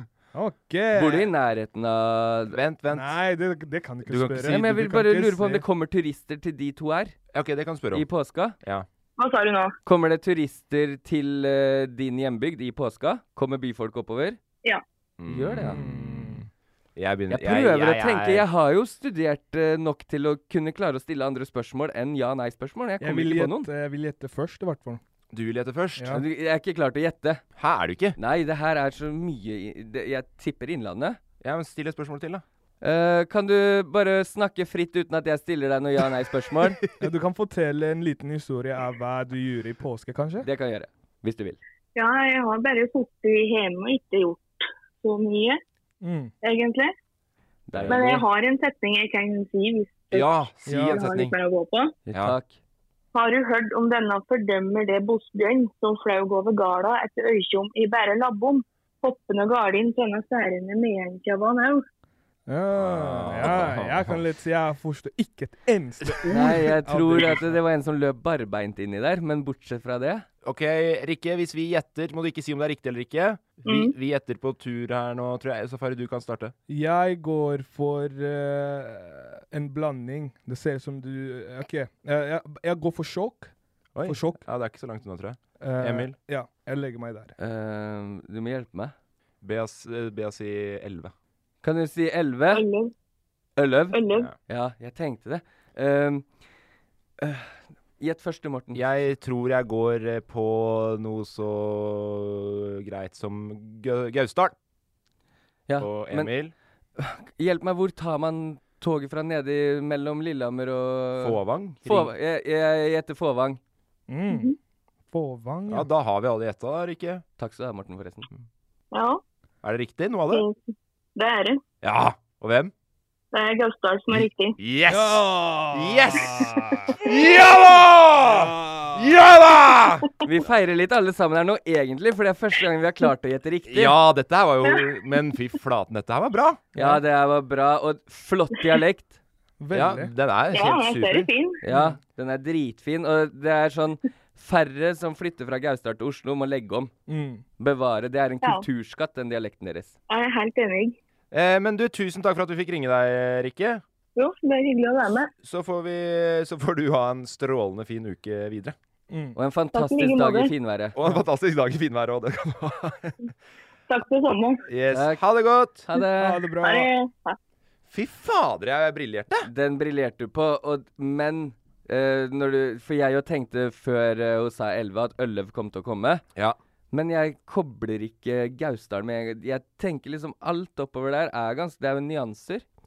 OK. Bor du i nærheten av Vent, vent. Nei, det, det kan du ikke Du kan ikke spørre. si- Nei, men jeg Du vil kan bare ikke lure på om se- det kommer turister til de to her Ja, OK, det kan du spørre i om. påska. Ja. Hva sa du nå? Kommer det turister til eh, din hjembygd i påska? Kommer byfolk oppover? Ja. Gjør det, ja. Mm. Jeg begynner Jeg prøver jeg, å tenke. Jeg har jo studert eh, nok til å kunne klare å stille andre spørsmål enn ja-nei-spørsmål. Jeg Jeg kommer vil ikke på noen. gjette, jeg vil gjette først, i hvert fall. Du vil gjette først? Ja. Du- Jeg er ikke klar til å gjette. Her er du ikke. Nei, det her er så mye i- det, Jeg tipper Innlandet. Ja, men Still et spørsmål til, da. Eh, kan du bare snakke fritt uten at jeg stiller deg noe ja-nei-spørsmål? Ja, du kan fortelle en liten historie av hva du gjorde i påske, kanskje? Det kan jeg gjøre. Hvis du vil. Ja, jeg har bare sittet hjemme og ikke gjort så mye, Mm. egentlig. Der Men er jeg du. har en setning jeg kan si hvis du Ja, si Ja. en har setning. litt mer å gå på. Ja. Takk. Har du hørt om denne fordømmer det bossbjørn som flaug over gala etter øykjom i bare labbom? Hoppende gardin sånne særende medenkjavan òg. Ja, ja, jeg kan litt si jeg forstår ikke et eneste ord. Nei, jeg av tror det. at det var en som løp barbeint inni der, men bortsett fra det OK, Rikke, hvis vi gjetter, må du ikke si om det er riktig eller ikke. Vi, Mm. vi gjetter på tur her nå, tror jeg. Safari, du kan starte. Jeg går for eh, en blanding. Det ser ut som du OK. Jeg, jeg, jeg går for sjokk. Oi. For sjokk. Ja, det er ikke så langt unna, tror jeg. Eh, Emil? Ja, jeg legger meg der. eh, Du må hjelpe meg. Be oss, eh, be oss si elleve. Kan du si elleve? Elleve. Elleve? Elleve. Ja, jeg tenkte det. Um, uh, Gjett første, Morten. Jeg tror jeg går eh, på noe så greit som Gau- Gausdal. Ja, Og men Emil. hjelp meg, hvor tar man toget fra nede i- mellom Lillehammer og Fåvang. Fåvang. Jeg, jeg gjetter Fåvang. Mm. Fåvang, Ja, ja. da har vi alle gjetta, da, Rikke. Takk skal du ha, Morten, forresten. Ja, Er det riktig, noe av det? det er det. Ja. Og hvem? Det er Gausdal som er riktig. Yes! Ja! Yes! Ja da! Ja da! Vi feirer litt alle sammen her nå, egentlig, for det er første gang vi har klart å gjette riktig. Ja, dette her var jo Men fy flaten, dette her var bra. Ja, det her var bra, og flott dialekt. Ja, Veldig. den er Ja, helt jeg ser super. det fin. Ja, den er dritfin, og det er sånn færre som flytter fra Gausdal til Oslo må legge om. Mm. Bevare. Det er en Ja. kulturskatt, den dialekten deres. Jeg er helt enig. Eh, men du, tusen takk for at du fikk ringe deg, Rikke. Jo, det er hyggelig å være med. Så får, vi, så får du ha en strålende fin uke videre. Mm. Og en Takk i fantastisk like dag i måte. finværet. Og en fantastisk dag i finværet òg. Det kan du ha. Takk det samme. Yes. Takk. Ha det godt. Ha det. Ha det bra. Ha det. Ha. Fy fader, jeg briljerte. Den briljerte du på, og, men eh, når du, For jeg jo tenkte før eh, hun sa elleve at Øllev kom til å komme. Ja. Men jeg kobler ikke Gausdal med. Jeg tenker liksom alt oppover der er ganske Det er jo nyanser.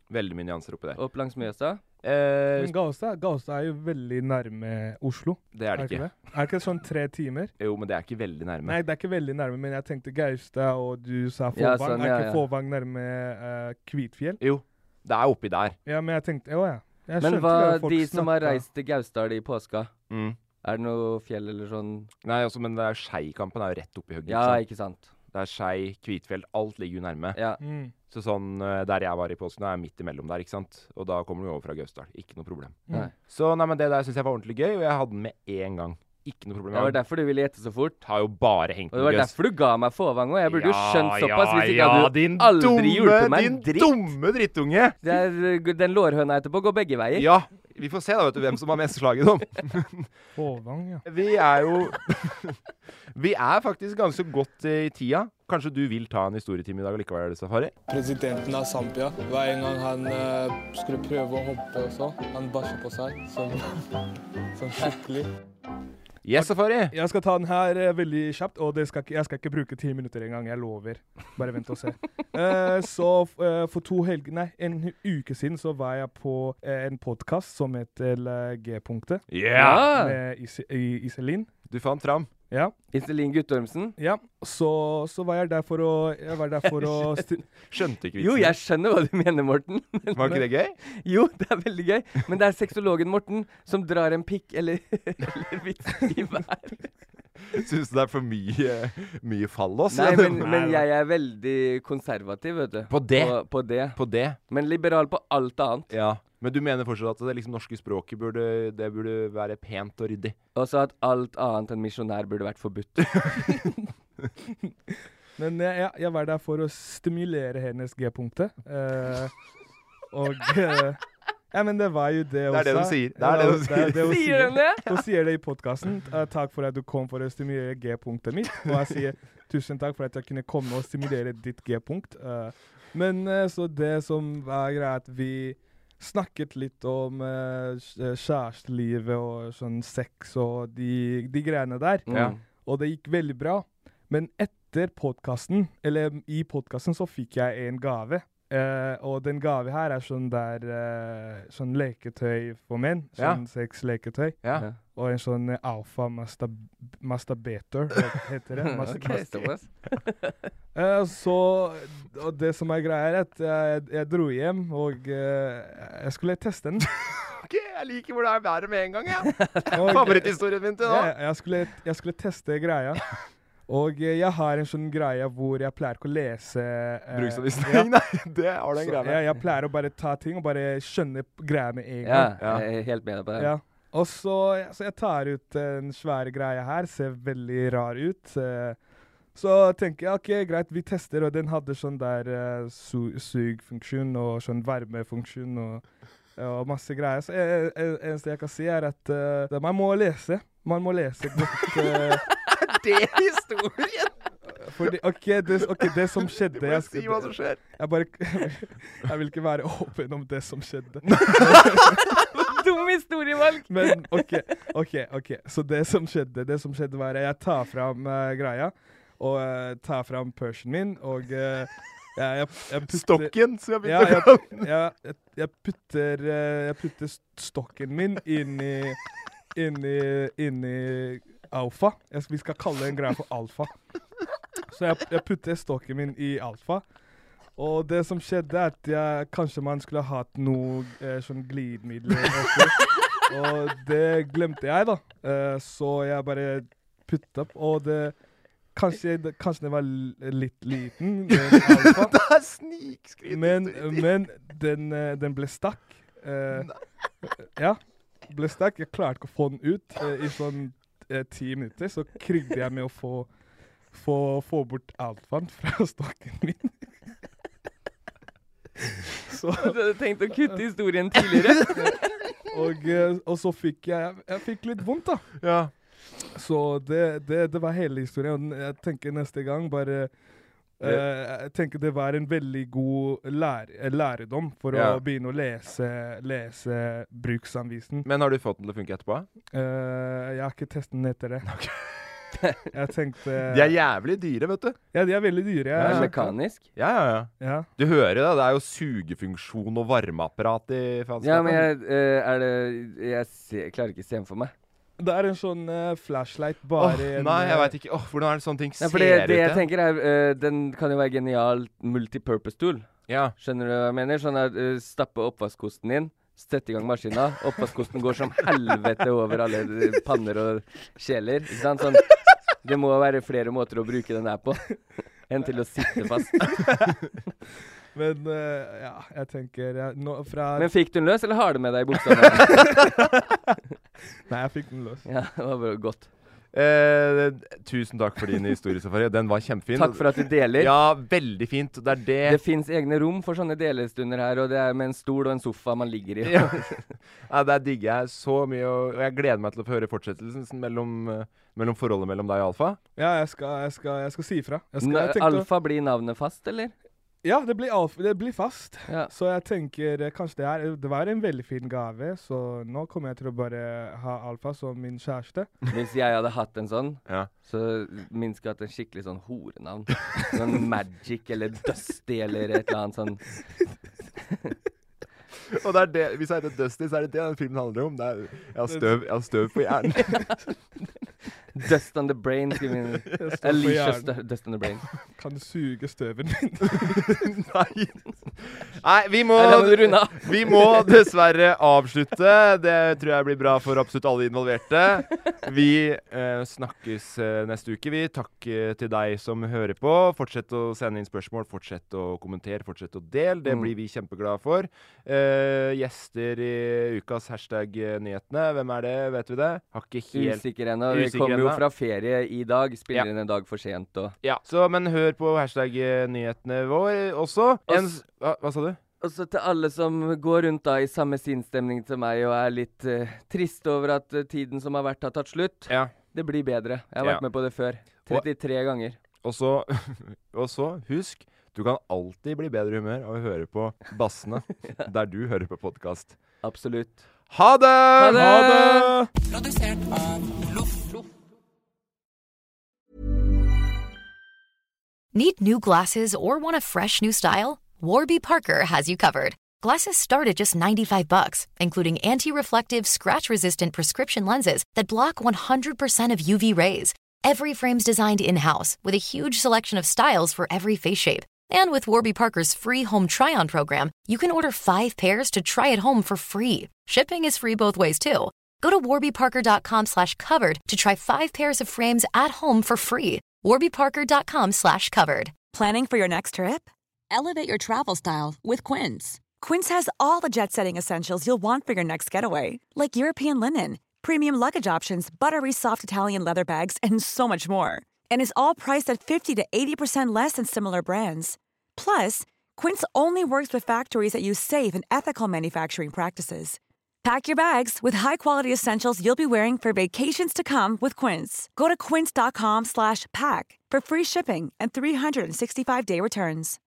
Veldig mye nyanser oppi der. Opp langs Mjøsa? Eh, Men Gaustad, Gaustad er jo veldig nærme Oslo. Det er det ikke. det? Er det ikke sånn tre timer? Jo, men det er ikke veldig nærme. Nei, det er ikke veldig nærme, men jeg tenkte Gaustad, og du sa Fåvang. Ja, sånn, er ja, ikke ja. Fåvang nærme uh, Kvitfjell? Jo, det er oppi der. Ja, men jeg tenkte, jo ja. Jeg Men skjønte hva, det, folk de som har snakket. reist til Gausdal i påska, Mm. er det noe fjell eller sånn? Nei, altså, men det er Skeikampen er jo rett oppi hugget. Ja, ikke ikke sant? sant? Det er Skei, Kvitfjell, alt ligger jo nærme. Ja. Mm. Så sånn, eh, der jeg var i påsken, er jeg midt imellom der, ikke sant? Og da kommer du over fra Gausdal. Ikke noe problem. Nei. Så nei, men det der synes jeg var ordentlig gøy, og jeg hadde den med en gang. Ikke noe problem. Det var derfor du ville gjette så fort. Har jo bare hengt Og det var med derfor du ga meg Fåvang også. Jeg burde jo skjønt såpass, hvis ikke ja, hadde din du aldri dumme, hjulpet meg en din dritt. dumme drittunge! Det er, uh, den lårhøna etterpå går begge veier. Ja, vi får se da, vet du, hvem som har mest slag i dem. Fåvang, ja. Vi er jo Vi er faktisk ganske godt i tida. Kanskje du vil ta en historietime i dag likevel, Safari? Presidenten av Zambia, hver en gang han eh, skulle prøve å hoppe og så, han basset på seg, som, som skikkelig. Yes, Safari! Jeg skal ta den her eh, veldig kjapt, og det skal ikke, jeg skal ikke bruke ti minutter engang, jeg lover. Bare vent og se. Eh, så eh, for to helger, nei, en uke siden så var jeg på eh, en podcast som heter eh, G-punktet. Yeah! Med Is I Iselin. Du fant fram. Ja. Iselin Guttormsen? Ja, så, så var jeg der for å, jeg var der for å sti- Skjønte ikke vitsen. Jo, jeg skjønner hva du mener, Morten. Var ikke det gøy? Jo, det er veldig gøy. Men det er sexologen Morten som drar en pikk eller, eller vits i hver. Synes du det er for mye, mye fallos? Nei, men, men jeg er veldig konservativ, vet du. På det? På, på det. På det? Men liberal på alt annet. Ja. Men du mener fortsatt at det liksom norske språket burde, det burde være pent og ryddig? Og så at alt annet enn misjonær burde vært forbudt. Men jeg, jeg, jeg var der for å stimulere hennes G-punktet. Eh, og eh, ja, men det var jo det Det er det de sier. Det er det de sier. hun Sier de det? Hun sier det i podcasten. Uh, takk for at du kom for å stimulere G-punktet mitt. Og jeg sier tusen takk for at jeg kunne komme og stimulere ditt G-punkt. Uh, men uh, så det som var greit, vi snakket litt om uh, kjærestelivet og sånn sex og de, de greiene der. Ja. Og det gikk veldig bra. Men etter podcasten, eller i podcasten, så fikk jeg en gave. Uh, og den gave her er sånn der uh, sånn leketøy for menn. Sånn Ja. sexleketøy. Ja. Ja. Og en sånn uh, alfa mastab masturbator, hva heter det? Mas Ok, såpass. uh, så og det som er greia, er at jeg, jeg dro hjem, og uh, jeg skulle teste den. Ok, jeg liker hvor det er været med en gang, ja. Og, Favoritthistorien min til nå. ja, jeg, skulle, jeg skulle teste greia. Og eh, jeg har en sånn greie hvor jeg pleier ikke å lese eh, Bruksanvisning? ja. Nei, det har du en Så greie med. jeg, jeg pleier å bare ta ting og bare skjønne p- greia med en Ja, gang. jeg er helt med deg på det. Ja. Og så, ja, så jeg tar ut en svære greie her, ser veldig rar ut. eh, Så tenker jeg, ok, greit, vi tester, og den hadde sånn der eh, su sugfunksjon og sånn varmefunksjon og, og masse greier. Så jeg, jeg, eneste jeg kan si er at eh, man må lese. Man må lese godt. eh, Det er historien! Fordi, ok, det, ok, det som skjedde Du må jeg, si hva som skjer. Jeg bare Jeg vil ikke være åpen om det som skjedde. Dum historievalg! Men ok, ok, ok. Så det som skjedde, det som skjedde var at jeg tar fram uh, greia, og uh, tar fram Persian min, og uh, jeg, jeg, jeg putter... Stokken, som jeg Ja, begynte jeg, å kalle. jeg, jeg, jeg putter, uh, jeg putter st- stokken min inn i, inn i, inn i alfa. Jeg, vi skal kalle en greie for alfa. Så jeg, jeg putter stokken min i alfa. Og det som skjedde er at jeg, kanskje man skulle ha hatt noe eh, sånn glidemidler oppi. Og det glemte jeg da. Eh, så jeg bare puttet opp, og det, kanskje, det, kanskje det var l- litt liten, den alfa. Det er snikskryt. Men, men den, eh, den ble stakk. Eh, ja, ble stakk. Jeg klarte ikke å få den ut eh, i sånn eh, ti minutter. Så krigde jeg med å få, få, få bort alfaen fra stokken min. Så, Du hadde tenkt å kutte historien tidligere. og, eh, og så fikk jeg, jeg fikk litt vondt da. Ja. Så det, det, det var hele historien. Og jeg tenker neste gang bare... eh, jeg tenker det var en veldig god lær, læredom for Ja. å begynne å lese, lese bruksanvisen. Men har du fått den til å funke etterpå? Eh, jeg har ikke testet den etter det. Jeg tenkte De er jævlig dyre, vet du. Ja, de er veldig dyre. Er det mekanisk? Ja, ja, ja, ja. Du hører det, det er jo sugefunksjon og varmeapparat i faenskapen. Ja, men jeg, uh, er det Jeg, ser, jeg klarer ikke å se den for meg. Det er en sånn uh, flashlight bare oh, en, Nei, jeg vet ikke. Oh, hvordan er det sånne ting nei, ser det, ut? Det jeg tenker er uh, den kan jo være genial multipurpose tool. Ja. Skjønner du hva jeg mener? Sånn at uh, stappe oppvaskkosten inn, sette i gang maskina. Oppvaskkosten går som helvete over alle uh, panner og kjeler. Ikke sant? Sånn, det må være flere måter å bruke den her på enn til å sitte fast. Men uh, ja, jeg tenker ja, nå, fra Men fikk du den løs, eller har du med deg i buksa? Nei, jeg fikk den løs. Ja, det var bare godt. Eh, tusen takk for din historiesafari. Den var kjempefin. Takk for at du deler. Ja, veldig fint. Det er det. Det finnes egne rom for sånne delestunder her, og det er med en stol og en sofa man ligger i. Ja, ja der digger jeg så mye, og jeg gleder meg til å få høre fortsettelsen mellom, uh, mellom forholdet mellom deg og Alfa. Ja, jeg skal, jeg skal, jeg skal si ifra. Jeg skal, N jeg tenkte, Alfa blir navnet fast, eller? Ja, det blir, alfa, det blir fast. Ja. Så jeg tenker eh, kanskje det er Det var en veldig fin gave, så nå kommer jeg til å bare ha Alfa som min kjæreste. Hvis jeg hadde hatt en sånn, ja. så minst hatt en skikkelig sånn horenavn. Sånn Magic eller Dusty eller et eller annet sånn. Og det er det, hvis jeg heter Dusty, så er det det den filmen handler om. Det er, jeg, har støv, jeg har støv på hjernen. Dust on the brain, skriver vi. Alicia st Dust on the brain. Kan du suge støven min? Nei. Nei, vi må, Nei, vi må dessverre avslutte. Det tror jeg blir bra for absolutt alle involverte. Vi eh, snakkes eh, neste uke, vi. Takk eh, til deg som hører på. Fortsett å sende inn spørsmål, fortsett å kommentere, fortsett å dele. Det Mm. blir vi kjempeglade for. Eh, gjester i ukas hashtag-nyhetene. Hvem er det? Vet vi det? Har ikke helt Usikker ennå. Vi kommer jo fra ferie i dag. Spiller Ja. inn en dag for sent. Og Ja, så men hør på hashtag-nyhetene vår også. En, hva, hva sa du? Og så til alle som går rundt da i samme sinnsstemning til meg og er litt uh, trist over at uh, tiden som har vært har tatt slutt. Ja. Det blir bedre. Jeg har vært Ja. med på det før. trettitre ganger. Og så, og så, husk, du kan alltid bli bedre i humør av å høre på bassene der du hører på podcast. Absolutt. Ha det! Ha det! Ha det! Produsert av Loff. Need new glasses or want a fresh new style? Warby Parker has you covered. Glasses start at just ninety-five bucks, including anti-reflective, scratch-resistant prescription lenses that block one hundred percent of U V rays. Every frame's designed in-house with a huge selection of styles for every face shape. And with Warby Parker's free home try-on program, you can order five pairs to try at home for free. Shipping is free both ways, too. Go to warbyparker.com slash covered to try five pairs of frames at home for free. warbyparker.com slash covered. Planning for your next trip? Elevate your travel style with Quince. Quince has all the jet-setting essentials you'll want for your next getaway, like European linen, premium luggage options, buttery soft Italian leather bags, and so much more. And is all priced at fifty to eighty percent less than similar brands. Plus, Quince only works with factories that use safe and ethical manufacturing practices. Pack your bags with high-quality essentials you'll be wearing for vacations to come with Quince. Go to quince.com slash pack for free shipping and three sixty-five day returns.